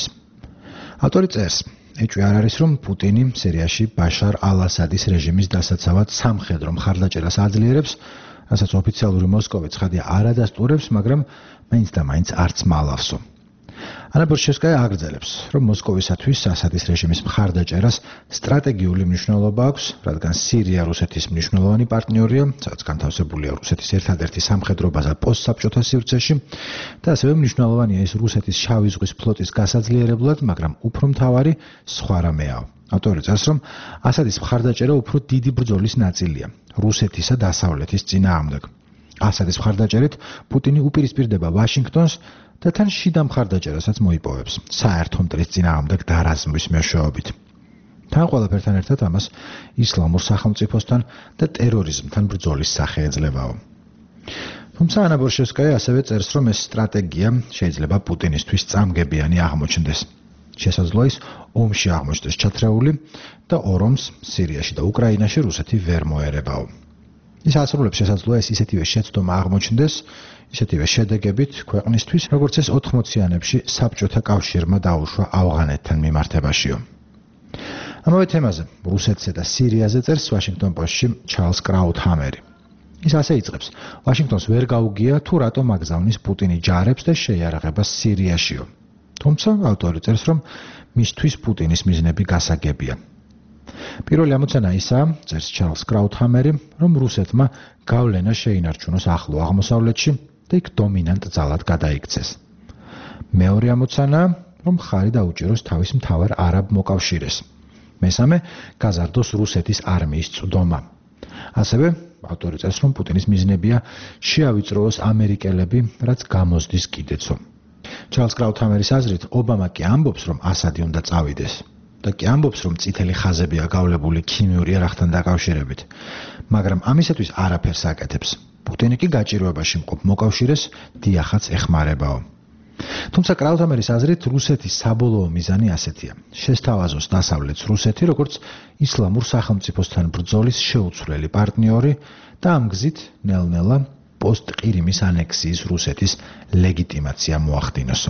ავტორი წერს, ეჭვი არ არის, რომ პუტინი სირიაში ბაშარ ალ-ასადის რეჟიმის დასაცავად სამხედრო მხარდაჭერას აძლიერებს, რასაც ოფიციალური მოსკოვი ცხადია არ ადასტურებს, მაგრამ მაინც და მაინც არც მალავსო. ანა ბორშჩევსკაია აგრძელებს, რომ მოსკოვისათვის ასადის რეჟიმის მხარდაჭერას სტრატეგიული მნიშვნელობა აქვს, რადგან სირია რუსეთის მნიშვნელოვანი პარტნიორია, სადაც განთავსებულია რუსეთის ერთადერთი სამხედრო ბაზა პოსტსაბჭოთა სივრცეში და ასევე მნიშვნელოვანია ის რუსეთის შავი ზღვის ფლოტის გასაძლიერებლად, მაგრამ უფრო მთავარი სხვა რამეა. ავტორი წერს, რომ ასადის მხარდაჭერა უფრო დიდი ბრძოლის ნაწილია, რუსეთისა და დასავლეთის წინააღმდეგ. ასადის მხარდაჭერით პუტინი უპირისპირდება ვაშინგტონს და თან შიდა მხარდაჭერასაც მოიპოვებს საერთო მტრის წინააღმდეგ დარაზმვის მეშვეობით. თან ყველაფერთან ერთად ამას ისლამურ სახელმწიფოსთან და ტერორიზმთან ბრძოლის სახე ეძლებაო. თუმცა ანა ბორშევსკაია ასევე წერს, რომ ეს სტრატეგია შეიძლება პუტინისთვის წამგებიანი აღმოჩნდეს. შესაძლოა ის ომში აღმოჩნდეს ჩათრეული და ორ ომს სირიაში და უკრაინაში რუსეთი ვერ მოერებაო. ის ასრულებს შესაძლოა ეს ისეთივე შეცდომა აღმოჩნდეს, ისეთივე შედეგებით ქვეყნისთვის, როგორც ეს ოთხმოციანებში საბჭოთა კავშირმა დაუშვა ავღანეთთან მიმართებაშიო. ამავე თემაზე, რუსეთსა და სირიაზე წერს Washington Post-ში ჩარლზ კრაუთჰამერი. ის ასე იწყებს: ვაშინგტონს ვერ გაუგია თუ რატომ აგზავნის პუტინი ჯარებს და შეიარაღებას სირიაშიო. თუმცა ავტორი წერს, რომ მისთვის პუტინის მიზნები გასაგებია. პირველი ამოცანა ისაა, წერს ჩარლზ კრაუთჰამერი, რომ რუსეთმა გავლენა შეინარჩუნოს ახლო აღმოსავლეთში და იქ დომინანტ ძალად გადაიქცეს. მეორე ამოცანაა, რომ ხარი დაუჭიროს თავის მთავარ არაბ მოკავშირეს. მესამე, გაზარდოს რუსეთის არმიის წვდომა. ასევე ავტორი წერს, რომ პუტინის მიზნებია შეავიწროოს ამერიკელები, რაც გამოზდის კიდეცო. ჩარლზ კრაუთჰამერის აზრით, ობამა კი ამბობს, რომ ასადი უნდა წავიდეს და კი ამბობს, რომ წითელი ხაზებია გავლებული ქიმიური იარაღთან დაკავშირებით, მაგრამ ამისათვის არაფერს აკეთებს. პუტინი კი გაჭირვებაში მყოფ მოკავშირეს დიახაც ეხმარებაო. თუმცა კრაუთჰამერის აზრით, რუსეთის საბოლოო მიზანი ასეთია: შესთავაზოს დასავლეთს რუსეთი, როგორც ისლამურ სახელმწიფოსთან ბრძოლის შეუცვლელი პარტნიორი და ამ გზით ნელ-ნელა პოსტ-ყირიმის ანექსიის რუსეთის ლეგიტიმაცია მოახდინოსო.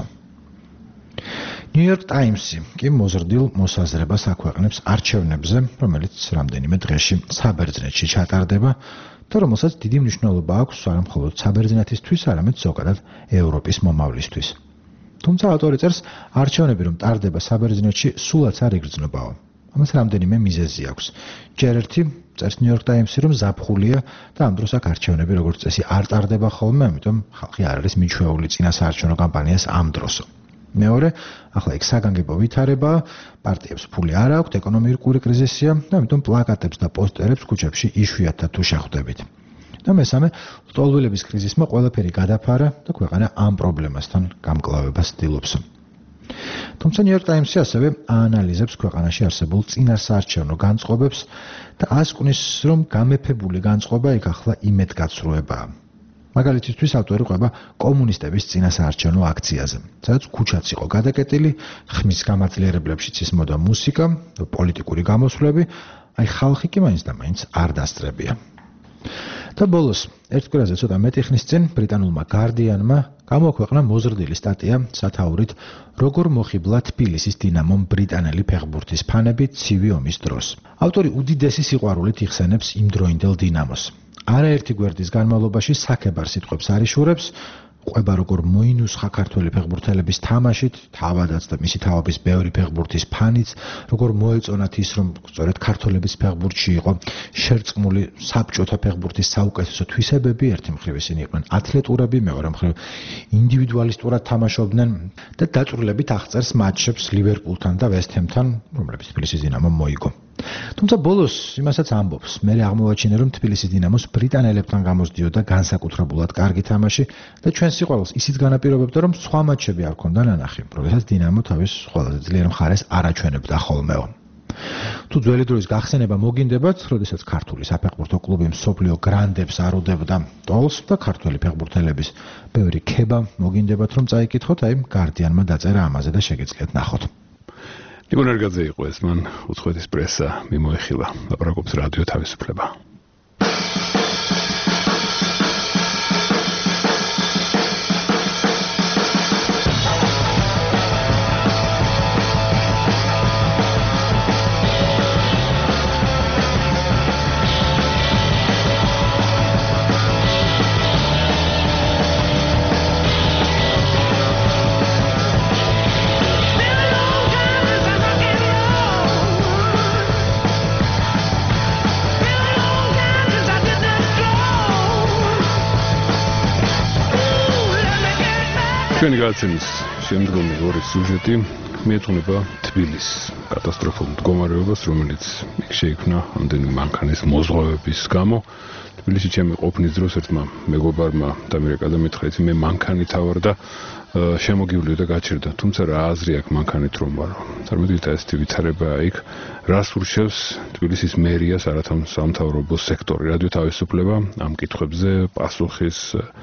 New York Times-ი კი მოზრდილ მოსაზრებას აქვეყნებს არჩევნებზე, რომელიც რამდენიმე დღეში საბერძნეთში ჩატარდება და რომელსაც დიდი მნიშვნელობა აქვს არა მხოლოდ საბერძნეთისთვის, არამედ ზოგადად ევროპის მომავლისთვის. თუმცა ავტორი წერს, არჩევნები რომ ტარდება საბერძნეთში, სულაც არ იგრძნობაო. ამას რამდენიმე მიზეზი აქვს. ჯერ ერთი წერს New York Times-ი, რომ ზაფხულია და ამ დროს აქ არჩევნები როგორც წესი არ ტარდება ხოლმე, ამიტომ ხალხი არ არის მიჩვეული წინა საარჩევნო კამპანიას ამ დროსო. მეორე, ახლა იქ საგანგებო ვითარებაა, პარტიებს ფული არ აქვთ, ეკონომიკური კრიზისია და ამიტომ პლაკატებს და პოსტერებს ქუჩებში იშვიათად თუ შეხვდებით. და მესამე, ლტოლვილების კრიზისმა ყველაფერი გადაფარა და ქვეყანა ამ პრობლემასთან გამკლავებას ცდილობს. თუმცა New York Times-ი ასევე აანალიზებს ქვეყანაში არსებულ წინასაარჩევნო განწყობებს და ასკვნის, რომ გამეფებული განწყობა იქ ახლა იმედგაცრუებაა. მაგალითისთვის ავტორი ყვება კომუნისტების წინასაარჩევნო აქციაზე, სადაც ქუჩაც იყო გადაკეტილი, ხმის გამაძლიერებლებშიც ისმოდა მუსიკა, პოლიტიკური გამოსვლები, აი ხალხი კი მაინც და მაინც არ დასწრებია. და ბოლოს, ერთ კვირაზე ცოტა მეტი ხნის წინ ბრიტანულმა Guardian-მა გამოაქვეყნა მოზრდილი სტატია სათაურით როგორ მოხიბლა თბილისის დინამომ ბრიტანელი ფეხბურთის ფანები ცივი ომის დროს. ავტორი უდიდესი სიყვარულით იხსენებს იმდროინდელ დინამოს. არაერთი გვერდის განმავლობაში საქებარ სიტყვებს არიშურებს, ყვება როგორ მოინუსხა ქართველი ფეხბურთელების თამაშით, თავადაც და მისი თავების ბევრი ფეხბურთის ფანიც, როგორ მოეწონათ ის, რომ სწორედ ქართველების ფეხბურთში იყო შერწყმული საბჭოთა ფეხბურთის საუკეთესო თვისებები, ერთი მხრივ ისინი იყვნენ ათლეტურები, მეორე მხრივ ინდივიდუალისტურად თამაშობდნენ და დაწვრილებით აღწერს მატჩებს ლივერპულთან და ვესტჰემთან, რომლებიც თბილისის დინამომ მოიგო. თუმცა ბოლოს იმასაც ამბობს, მე აღმოვაჩინე, რომ თბილისის დინამოს ბრიტანელებთან გამოსდიოდა განსაკუთრებულად კარგი თამაში და ჩვენ სიყვარულს ისიც განაპირობებდა, რომ სხვა მატჩები არ ქონდა ნანახი, როდესაც დინამო თავის ყველაზე ძლიერ მხარეს არაჩვენებდა ხოლმეო. თუ ძველი დროის გახსენება მოგინდებათ, როდესაც ქართული საფეხბურთო კლუბი მსოფლიო გრანდებს აროდებდა ტოლს და ქართველი ფეხბურთელების ბევრი ქება მოგინდებათ, რომ წაიკითხოთ, აი Guardian-მა დაწერა ამაზე და შეგიძლიათ ნახოთ. ნიკონ ერგაძე იყო ეს, მან უცხოეთის პრესა მიმოეხილა. ლაპარაკობს რადიო თავისუფლება. ჩვენი გადაცემის შემდგომი ორი სიუჟეტი მიეძღვნება თბილისის კატასტროფულ მდგომარეობას, რომელიც იქ შეიქმნა ამდენი მანქანის მოზღვევების გამო. თბილისში ჩემი ყოფნის დროს ერთმა მეგობარმა დამირეკა და მითხრა, იცი მე მანქანით ავარ და შემოგივლი და გაჩერდა. თუმცა რა აზრი აქვს მანქანით რომ ვარო? წარმოვიდგინეთ ესეთი ვითარებაა იქ, რას ურჩევს თბილისის მერიას არათანამშრომლობო სექტორი, რადიო თავისუფლება ამ კითხვებზე პასუხის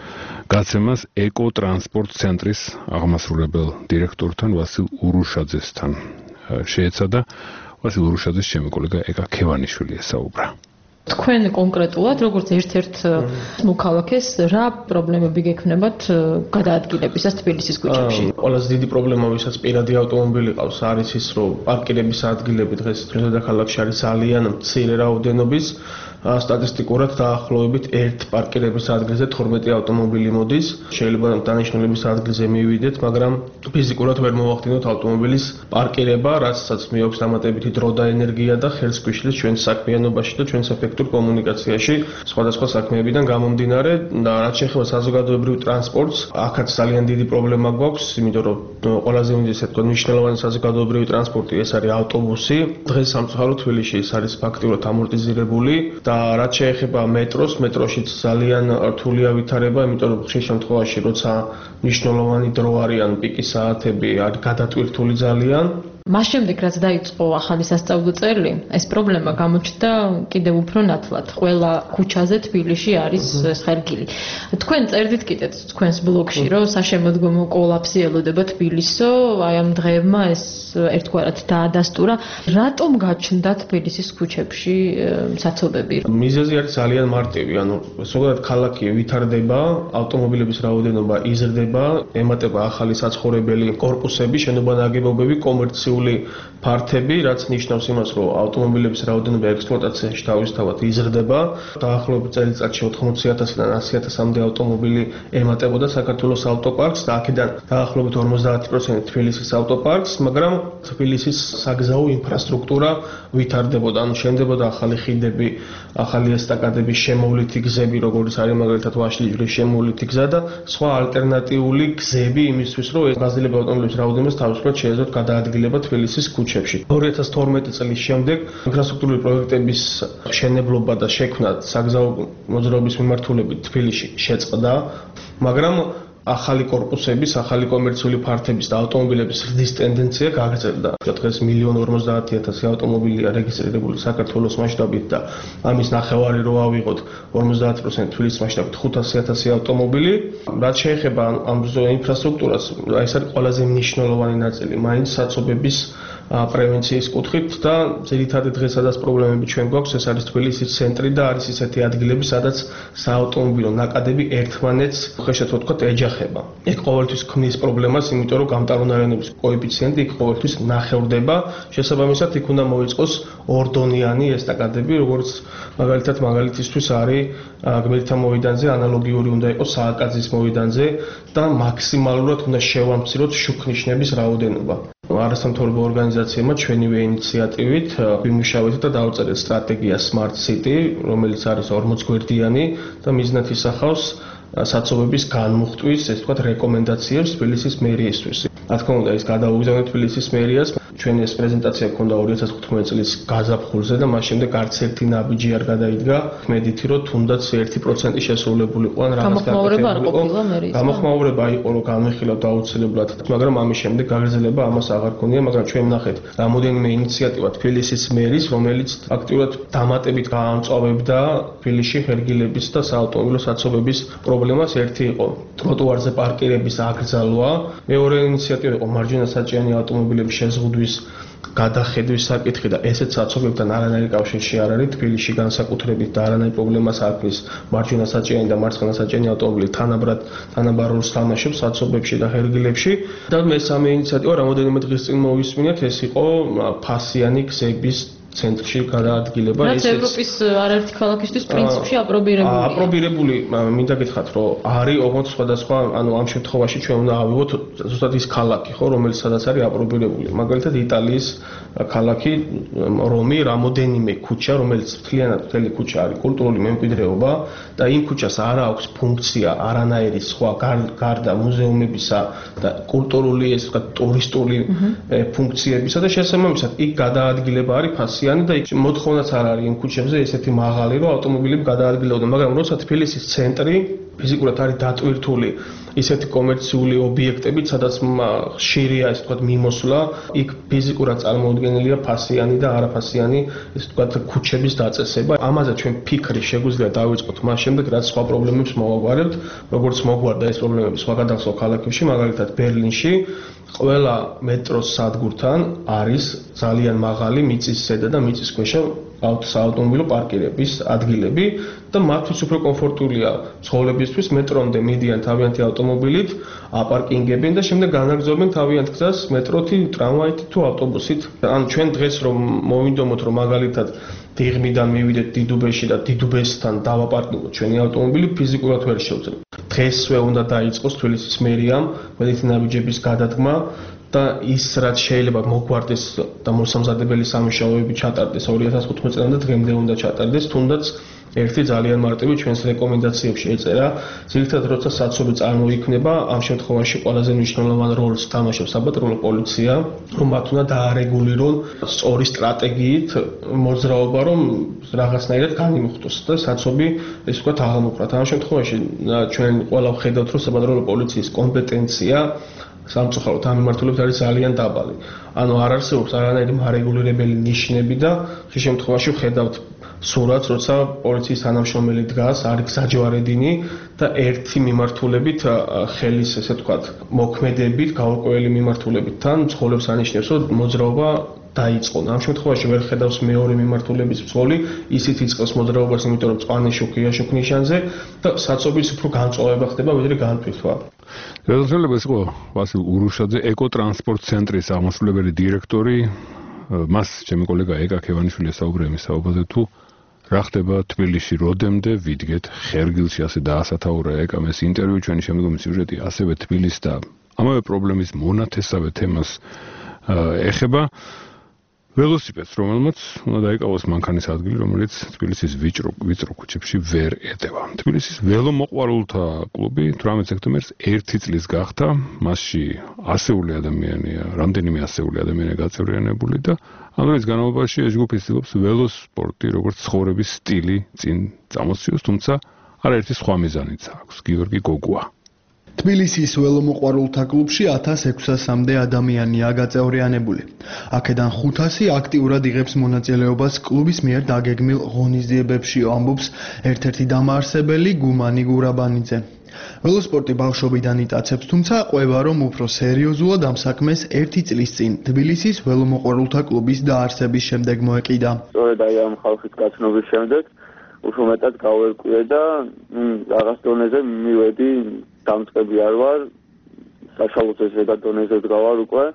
გაცემას ეკოტრანსპორტ ცენტრის აღმასრულებელ დირექტორთან ვასილ ურუშაძესთან შეეცადა. ვასილ ურუშაძეს ჩემი კოლეგა ეკა ქევანიშვილი ესაუბრა. თქვენ კონკრეტულად როგორც ერთ-ერთ მოქალაქეს რა პრობლემები გექნებათ გადაადგილებისას თბილისის ქუჩებში? ყველაზე დიდი პრობლემა ვისაც პირადი ავტომობილი ყავს არის ის, რომ პარკირების ადგილები დღეს დედაქალაქში არის ძალიან მცირე რაოდენობის. სტატისტიკურად დაახლოებით ერთ პარკირების ადგილზე თორმეტი ავტომობილი მოდის. შეიძლება დანიშნულების ადგილზე მივიდეთ, მაგრამ ფიზიკურად ვერ მოვახდინოთ ავტომობილის პარკირება, რასაც მიაქვს დამატებითი დრო და ენერგია და ხელს გვიშლის ჩვენს საქმიანობაში და ჩვენს ეფექტურ კომუნიკაციაში სხვადასხვა საქმეებიდან გამომდინარე. და რაც შეეხება საზოგადოებრივ ტრანსპორტს, აქაც ძალიან დიდი პრობლემა გვაქვს, იმიტომ რომ ყველაზე უდიდესი თქო მნიშვნელოვანი საზოგადოებრივი ტრანსპორტი ეს არის ავტობუსი. დღეს სამწუხაროდ თბილისში ეს არის ფაქტიურად ამორტიზირებული. და რაც შეეხება მეტროს, მეტროშიც ძალიან რთულია ვითარება, იმიტომ რომ ხშირ შემთხვევაში როცა მნიშვნელოვანი დრო არის ან პიკის საათები არის გადატვირთული ძალიან. მას შემდეგ რაც დაიწყო ახალი სასწავლო წელი, ეს პრობლემა გამოჩნდა კიდევ უფრო ნათლად. ყველა ქუჩაზე თბილისში არის ხერგილი. თქვენ წერდით კიდეც თქვენს ბლოგში, რომ საშემოდგომო კოლაფსი ელოდება თბილისო, აი ამ დღეებმა ეს ერთგვარად დაადასტურა. რატომ გაჩნდა თბილისის ქუჩებში საცობები? მიზეზი არის ძალიან მარტივი, ანუ ზოგადად ქალაქი ვითარდება, ავტომობილების რაოდენობა იზრდება, ემატება ახალი საცხოვრებელი კორპუსები, შენობანაგებობები, კომერციული ფართები, რაც ნიშნავს იმას, რომ ავტომობილების რაოდენობა ექსპლუატაციაში თავისთავად იზრდება. დაახლოებით წელიწადში ოთხმოცი ათასიდან ასი ათასამდე ავტომობილი ემატებოდა საქართველოს ავტოპარკს და აქედან დაახლოებით ორმოცდაათი პროცენტი თბილისის ავტოპარკს, მაგრამ თბილისის საგზაო ინფრასტრუქტურა ვითარდებოდა, ანუ შენდებოდა ახალი ხიდები, ახალი ესტაკადების შემოვლითი გზები, როგორც არის მაგალითად ვაშლიჯვრის შემოვლითი გზა და სხვა ალტერნატიული გზები იმისთვის, რომ ეს გაზრდილი ავტომობილების რაოდენობას თავისუფლად შეეძლოთ გადაადგილება თბილისის ქუჩებში. ორი ათას თორმეტი წლის შემდეგ ინფრასტრუქტურული პროექტების მშენებლობა და შექმნა საგზაო მოძრაობის მიმართულებით თბილისში შეწყდა, მაგრამ ახალი კორპუსების, ახალი კომერციული ფართების და ავტომობილების ზრდის ტენდენცია გაგრძელდა. დღეს მილიონი ორმოცდაათი ათასი ავტომობილია რეგისტრირებული საქართველოს მასშტაბით და ამის ნახევარი რო ავიღოთ ორმოცდაათი პროცენტი თბილისის მასშტაბით ხუთასი ათასი ავტომობილი. რაც შეეხება ამ ინფრასტრუქტურას, ეს არის ყველაზე მნიშვნელოვანი ნაწილი მაინც საცობების პრევენციის კუთხით და ძირითადად დღეს სადაც პრობლემები ჩვენ გვაქვს, ეს არის თბილისის ცენტრი და არის ისეთი ადგილები, სადაც საავტომობილო ნაკადები ერთმანეთს ხეშად ვთქვათ ეჯახება. ეგ ყოველთვის ქმნის პრობლემას, იმიტომ რომ გამტარუნარიანობის კოეფიციენტი იქ ყოველთვის ნახევრდება. შესაბამისად, იქ უნდა მოიწყოს ორდონიანი ესტაკადები, როგორც მაგალითად მაგალითისთვის არის გმირთა მოედანზე, ანალოგიური უნდა იყოს სააკაძის მოედანზე და მაქსიმალურად უნდა შევამციროთ შუქნიშნების რაოდენობა. არასამთავრობო ორგანიზაციებმა ჩვენივე ინიციატივით ვიმუშავეთ და დავწერეთ სტრატეგია Smart City, რომელიც არის ორმოც გვერდიანი და მიზნად ისახავს საცობების განმუხტვის, ესე ვთქვათ, რეკომენდაციებს თბილისის მერიისთვის. რა თქმა უნდა, ის გადაუგზავნეთ თბილისის მერიას. ჩვენი ეს პრეზენტაცია ქონდა ორი ათას თხუთმეტი წლის გაზაფხულზე და მას შემდეგ არც ერთი ნაბიჯი არ გადაიდგა. მედითი რომ თუნდაც ერთი პროცენტი შესრულებული იყო ან რაღაც გამოხმაურება არ ყოფილა მერიის. გამოხმაურება იყო რომ განვიხილავთ აუცილებლად, მაგრამ ამის შემდეგ გაგრძელება ამას აღარ ქონია, მაგრამ ჩვენ ვნახეთ რამოდენიმე ინიციატივა თბილისის მერის, რომელიც აქტიურად დამატებით გაამწვავებდა თბილისში ხერგილების და საავტომობილო საცობების პრობლემას. ერთი იყო ტროტუარზე პარკირების აკრძალვა, მეორე ინიციატივა იყო მარჯვენა საჭიანი ავტომობილების შეზღუდვის გადახედვის საკითხი და ესეც საცობებთან არანაირი კავშირში არ არის. თბილისში განსაკუთრებით და არანაირ პრობლემას არ ქმნის მარჯვენა საჭიანი და მარცხენა საჭიანი ავტომობილი თანაბრად თანაბარ როლს თამაშობს საცობებში და ხერგილებში. და მესამე ინიციატივა რამოდენიმე დღის წინ მოვისმინეთ, ეს იყო ფასიანი გზების ცენტრში გადაადგილება. ეს ევროპის არაერთი ქალაქისთვის პრინციპში აპრობირებულია. აპრობირებული, მინდა გითხრათ, რომ არის ოღონდ სხვადასხვა, ანუ ამ შემთხვევაში ჩვენ უნდა ავიღოთ ზუსტად ის ქალაქი, ხო, რომელიც სადაც არის აპრობირებული. მაგალითად, იტალიის ქალაქი რომი, რამოდენიმე ქუჩა, რომელიც მთლიანად მთელი ქუჩა არის კულტურული მემკვიდრეობა და იმ ქუჩას არ აქვს ფუნქცია არანაირი სხვა გარდა მუზეუმებისა და კულტურული, ესე ვთქვათ, ტურისტული ფუნქციებისა და შესაბამისად იქ გადაადგილება არის ფასი ფასიანი და იქ მოთხოვნაც არ არის იმ ქუჩებზე ესეთი მაღალი, რომ ავტომობილები გადაადგილდებოდნენ, მაგრამ როცა თბილისის ცენტრი ფიზიკურად არის დატვირთული ისეთი კომერციული ობიექტებით, სადაც ხშირია ესე ვთქვათ მიმოსვლა, იქ ფიზიკურად წარმოუდგენელია ფასიანი და არაფასიანი ესე ვთქვათ ქუჩების დაწესება. ამაზე ჩვენ ფიქრი შეგვიძლია დავიწყოთ მას შემდეგ, რაც სხვა პრობლემებს მოვაგვარებთ, როგორც მოგვარდა ეს პრობლემები სხვადასხვა ქალაქებში, მაგალითად ბერლინში ყველა მეტროს სადგურთან არის ძალიან მაღალი მიწის ზედა და მიწის ქვეშ საავტომობილო პარკირების ადგილები და მათთვის უფრო კომფორტულია ცხოვრებისთვის მეტრომდე მიდიან თავიანთი ავტომობილით, აპარკინგებენ და შემდეგ განაგრძობენ თავიანთ გზას მეტროთი, ტრამვაით თუ ავტობუსით. ანუ ჩვენ დღეს რომ მოვინდომოთ რომ მაგალითად დიღმიდან მივიდეთ დიდუბეში და დიდუბესთან დავაპარკინგოთ ჩვენი ავტომობილი ფიზიკურად ვერ შევძლებთ. დღესვე უნდა დაიწყოს თბილისის მერიამ მედიცინური ნაბიჯების გადადგმა და ის რაც შეიძლება მოგვარდეს და მოსამზადებელი სამუშაოები ჩატარდეს ორი ათას თხუთმეტ წლამდე დღემდე უნდა ჩატარდეს, თუნდაც ერთი ძალიან მარტივი ჩვენს რეკომენდაციებში ეწერა, ძირითადად როცა საცობი წარმოიქმნება, ამ შემთხვევაში ყველაზე მნიშვნელოვან როლს თამაშობს საპატრულო პოლიცია, რომ მათ უნდა დაარეგულირონ სწორი სტრატეგიით მოძრაობა, რომ რაღაცნაირად განიმუხტოს და საცობი ეს ვთქვათ აღამოყრათ. ამ შემთხვევაში ჩვენ ყველა ვხედავთ, რომ საპატრულო პოლიციის კომპეტენცია სამწუხაროდ ამ მიმართულებით არის ძალიან დაბალი. ანუ არ არსებობს არანაირი მარეგულირებელი ნიშნები და ხშირ შემთხვევაში ვხედავთ სურათს, როცა პოლიციის თანამშრომელი დგას, არის გზაჯვარედინი და ერთი მიმართულებით ხელის ესე ვთქვათ მოქმედებით, გაურკვეველი მიმართულებით თან მძღოლებს ანიშნებს, რომ მოძრაობა დაიწყონ. ამ შემთხვევაში ვერ ხედავს მეორე მიმართულების მძღოლი, ისიც იწყებს მოძრაობას, იმიტომ რომ წვანი შუქია შუქნიშანზე და საცობის უფრო განწყობება ხდება, ვიდრე განტვირთვა. რეზოლუცია იყო ვასილ ურუშაძე, ეკოტრანსპორტ ცენტრის აღმასრულებელი დირექტორი. მას ჩემი კოლეგა ეკა ქევანიშვილი საუბრია მის საუბარზე თუ რა ხდება თბილისში როდემდე ვიდგეთ ხერგილში ასე დაასათაურა ეკამ ეს ინტერვიუ ჩვენი შემდგომი სიუჟეტი ასევე თბილისს და ამავე პრობლემის მონათესავე თემას ეხება ველოსიპედს, რომელმაც უნდა დაიკავოს მანქანის ადგილი, რომელიც თბილისის ვიწრო ვიწრო ქუჩებში ვერ ეტევა. თბილისის ველომოყვარულთა კლუბი თვრამეტ სექტემბერს ერთი წლის გახდა, მასში ასეული ადამიანია, რამდენიმე ასეული ადამიანია გაწევრიანებული და ამ დროის განმავლობაში ეს ჯგუფი ცდილობს ველოსპორტი როგორც ცხოვრების სტილი წინ წამოსციოს, თუმცა არაერთი სხვა მიზანიც აქვს. გიორგი გოგუა თბილისის ველომოყვარულთა კლუბში ათას ექვსასამდე ადამიანია გაწევრიანებული. აქედან ხუთასი აქტიურად იღებს მონაწილეობას კლუბის მიერ დაგეგმილ ღონისძიებებში, ამბობს ერთ-ერთი დამაარსებელი გუმანი გურაბანიძე. ველოსპორტი ბავშვობიდან იტაცებს, თუმცა ყვება, რომ უფრო სერიოზულად ამ საქმეს ერთი წლის წინ თბილისის ველომოყვარულთა კლუბის დაარსების შემდეგ მოეკიდა. სწორედ აი ამ ხალხის გაცნობის შემდეგ უფრო მეტად გავერკვიე და რაღაც დონეზე მივედი დამწყები არ ვარ, საშუალო ზედა დონეზე ვდგავარ უკვე.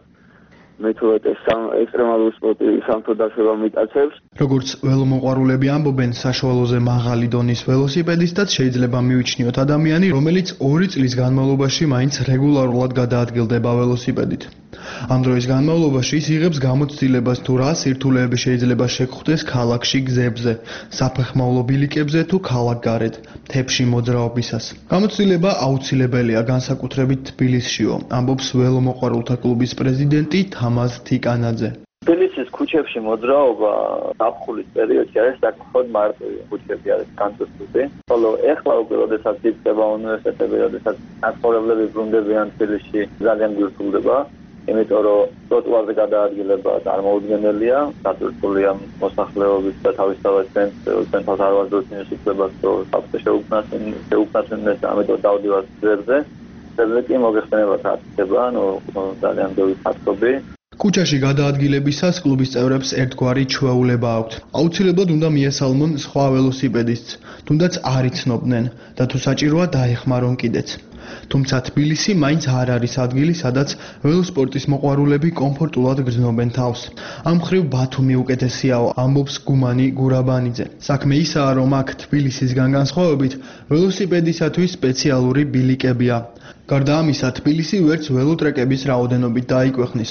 მე თუ ექსტრემალური სპორტი სამთო დაშვება მიტაცებს. როგორც ველომოყვარულები ამბობენ, საშუალოზე მაღალი დონის ველოსიპედისტად შეიძლება მივიჩნიოთ ადამიანი, რომელიც ორი წლის განმავლობაში მაინც რეგულარულად გადაადგილდება ველოსიპედით. ამ დროის განმავლობაში ის იღებს გამოცდილებას თუ რა სირთულეები შეიძლება შეგხვდეს ქალაქში გზებზე, საფეხმავლო ბილიკებზე თუ ქალაქგარეთ, მთებში მოძრაობისას. გამოცდილება აუცილებელია განსაკუთრებით თბილისშიო, ამბობს ველომოყვარულთა კლუბის პრეზიდენტი თამაზ თიკანაძე. თბილისის ქუჩებში მოძრაობა ზაფხულის პერიოდში არის საკმაოდ მარტივი, ქუჩები არის განწესებული. ხოლო ეხლა უკვე როდესაც იწყება უნივერსიტეტები, როდესაც მაცხოვრებლები ბრუნდებიან თბილისში, ძალიან გვირთულდება. იმიტომ რომ ტროტუარზე გადაადგილება წარმოუდგენელია, დატვირთულია მოსახლეობის და თავისთავად ცენტრალურ არ ვარდოს ინსტიტუტებს, რომ საფრთხე შეუქმნასენ, შეუქმნასენ და ამიტომ დავდივართ გზებზე. გზებზე კი მოგეხსენებათ ათება, ანუ ძალიან ბევრი ფაქტობი. ქუჩაში გადაადგილებისას კლუბის წევრებს ერთგვარი ჩვეულება აქვთ. აუცილებლად უნდა მიესალმონ სხვა ველოსიპედისტს, თუნდაც არ იცნობდნენ და თუ საჭიროა დაეხმარონ კიდეც. თუმცა თბილისი მაინც არ არის ადგილი, სადაც ველოსპორტის მოყვარულები კომფორტულად გრძნობენ თავს. ამ მხრივ ბათუმი უკეთესიაო, ამბობს გუმანი გურაბანიძე. საქმე ისაა, რომ აქ თბილისისგან განსხვავებით ველოსიპედისათვის სპეციალური ბილიკებია. გარდა ამისა, თბილისი ვერც ველოტრეკების რაოდენობით დაიქვეყნის.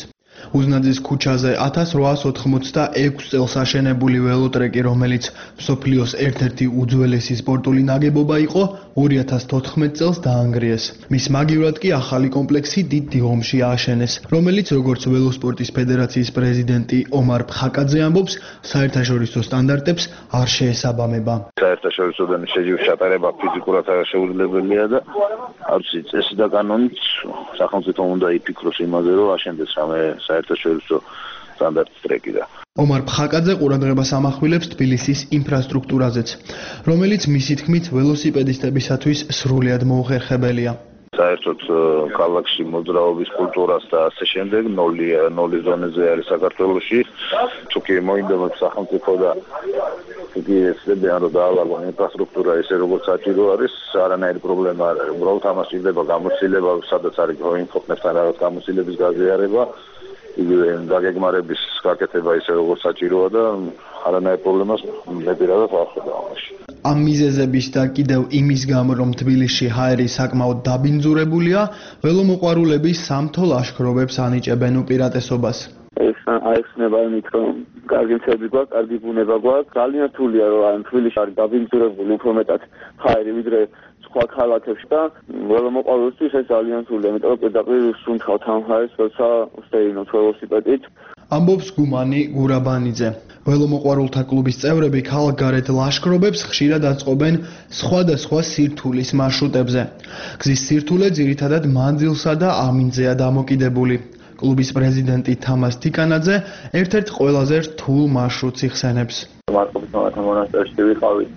უზნაძის ქუჩაზე ათას რვაას ოთხმოცდაექვსი წელს აშენებული ველოტრეკი, რომელიც მსოფლიოს ერთ-ერთი უძველესი სპორტული ნაგებობა იყო, ორი ათას თოთხმეტ წელს დაანგრიეს. მის მაგივრად კი ახალი კომპლექსი დიდ დიღომში ააშენეს, რომელიც როგორც ველოსპორტის ფედერაციის პრეზიდენტი ომარ ფხაკაძე ამბობს, საერთაშორისო სტანდარტებს არ შეესაბამება. საერთაშორისო დონის შეჯიბრის ჩატარება ფიზიკურად არ შეუძლებელია და არც წესი და კანონით სახელმწიფო უნდა იფიქროს იმაზე, რომ აშენდეს რამე საერთაშორისო სტანდარტის ტრეკი და ომარ ფხაკაძე ყურადღებას ამახვილებს თბილისის ინფრასტრუქტურაზეც, რომელიც მისი თქმით ველოსიპედისტებისათვის სრულიად მოუხერხებელია. საერთოდ ქალაქში მოძრაობის კულტურას და ასე შემდეგ ნული ნული ზონაზე არის საქართველოში. თუკი მოინდომებს სახელმწიფო და თუკი ესებიან რომ დაავალონ ინფრასტრუქტურა ესე როგორც საჭირო არის, არანაირი პრობლემა არ არის. უბრალოდ ამას ჭირდება გამოცდილება, სადაც არის ინფოკნებთან რაღაც გამოცდილების გაზიარება, იგივე დაგეგმარების გაკეთება ისე როგორც საჭიროა და არანაირი პრობლემას მე პირადად არ ხედავ ამაში. ამ მიზეზების და კიდევ იმის გამო, რომ თბილისში ჰაერი საკმაოდ დაბინძურებულია, ველომოყვარულები სამთო ლაშქრობებს ანიჭებენ უპირატესობას. ეს აიხსნება იმით, რომ კარგი მცები გვაქვს, კარგი ბუნება გვაქვს. ძალიან რთულია, რომ ამ თბილისში არის დაბინძურებული უფრო მეტად ჰაერი, ვიდრე სხვა ქალაქებში და ველომოყვარულისთვის ეს ძალიან რთულია, იმიტომ რომ პირდაპირ სუნთქავთ ამ ჰაერს, როცა ვსტეინოთ ველოსიპედით. ამბობს გუმანი გურაბანიძე. ველომოყვარულთა კლუბის წევრები ქალაქგარეთ ლაშქრობებს ხშირად აწყობენ სხვადასხვა სირთულის მარშრუტებზე. გზის სირთულე ძირითადად მანძილსა და ამინძეა დამოკიდებული. კლუბის პრეზიდენტი თამას თიკანაძე ერთ-ერთ ყველაზე რთულ მარშრუტს იხსენებს. მარტოობით მონასტერში ვიყავით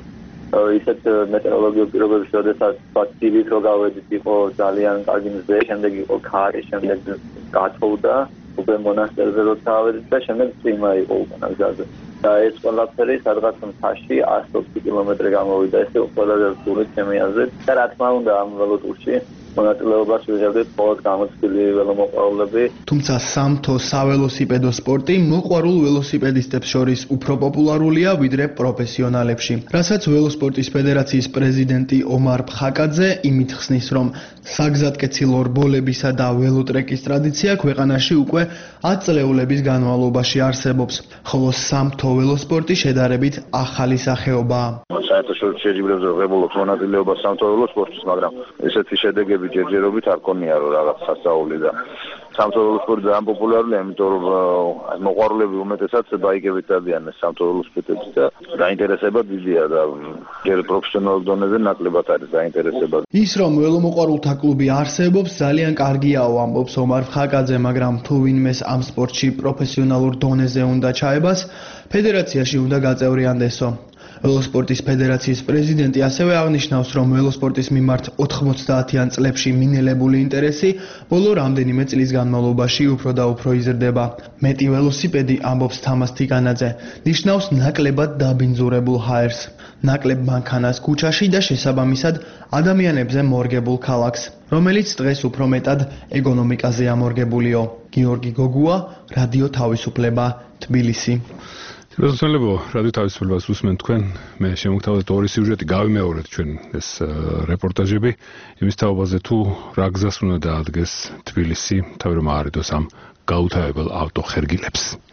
ისეთ მეტეოროლოგიურ პირობებში, როდესაც ფაქტიებით რო გავედით, იყო ძალიან კარგი მზე, შემდეგ იყო ქარი, შემდეგ გათოვდა უკვე მონასტერზე როცა ავედით და შემდეგ წვიმა იყო უკანა გზაზე. და ეს ყველაფერი სადღაც მთაში ათი კილომეტრი გამოვიდა, ეს იყო ყველაზე რთული ჩემი აზრით. და რა თქმა უნდა ამ ველოტურში მონაწილეობას ვიღებდით მხოლოდ გამოცდილი ველომოყვარულები. თუმცა სამთო საველოსიპედო სპორტი მოყვარულ ველოსიპედისტებს შორის უფრო პოპულარულია ვიდრე პროფესიონალებში. რასაც ველოსპორტის ფედერაციის პრეზიდენტი ომარ ფხაკაძე იმით ხსნის, რომ საგზადკეცილო რბოლებისა და ველოტრეკის ტრადიცია ქვეყანაში უკვე ათ წლეულების განმავლობაში არსებობს, ხოლო სამთო ველოსპორტი შედარებით ახალი სახეობაა. საერთაშორისო შეჯიბრებზე ღებულობს მონაწილეობას სამთო ველოსპორტის, მაგრამ ესეთი შედეგები ჯერჯერობით არ ქონია რომ რაღაც სასწაული და სამთო ველოსპორტი ძალიან პოპულარულია, იმიტომ რომ მოყვარულები უმეტესად ბაიკებით დადიან სამთო ველოსიპედით და დაინტერესება დიდია და ჯერ პროფესიონალურ დონეზე ნაკლებად არის დაინტერესება. ის რომ ველომოყვარულთა კლუბი არსებობს ძალიან კარგიაო, ამბობს ომარ ფხაკაძე, მაგრამ თუ ვინმეს ამ სპორტში პროფესიონალურ დონეზე უნდა ჩაებას, ფედერაციაში უნდა გაწევრიანდესო. ველოსპორტის ფედერაციის პრეზიდენტი ასევე აღნიშნავს, რომ ველოსპორტის მიმართ ოთხმოცდაათიან წლებში მინელებული ინტერესი ბოლო რამდენიმე წლის განმავლობაში უფრო და უფრო იზრდება. მეტი ველოსიპედი, ამბობს თამას თიკანაძე, ნიშნავს ნაკლებად დაბინძურებულ ჰაერს, ნაკლებ მანქანას ქუჩაში და შესაბამისად ადამიანებზე მორგებულ ქალაქს, რომელიც დღეს უფრო მეტად ეკონომიკაზეა მორგებულიო. გიორგი გოგუა, რადიო თავისუფლება, თბილისი. როდესაც რადიო თავისუფლებას უსმენთ თქვენ, მე შემოგთავაზებთ ორი სიუჟეტი, გავიმეორეთ ჩვენ ეს რეპორტაჟები, იმის თაობაზე თუ რა გზას უნდა დაადგეს თბილისი, თავი რომ აარიდოს ამ გაუთავებელ ავტოხერგილებს.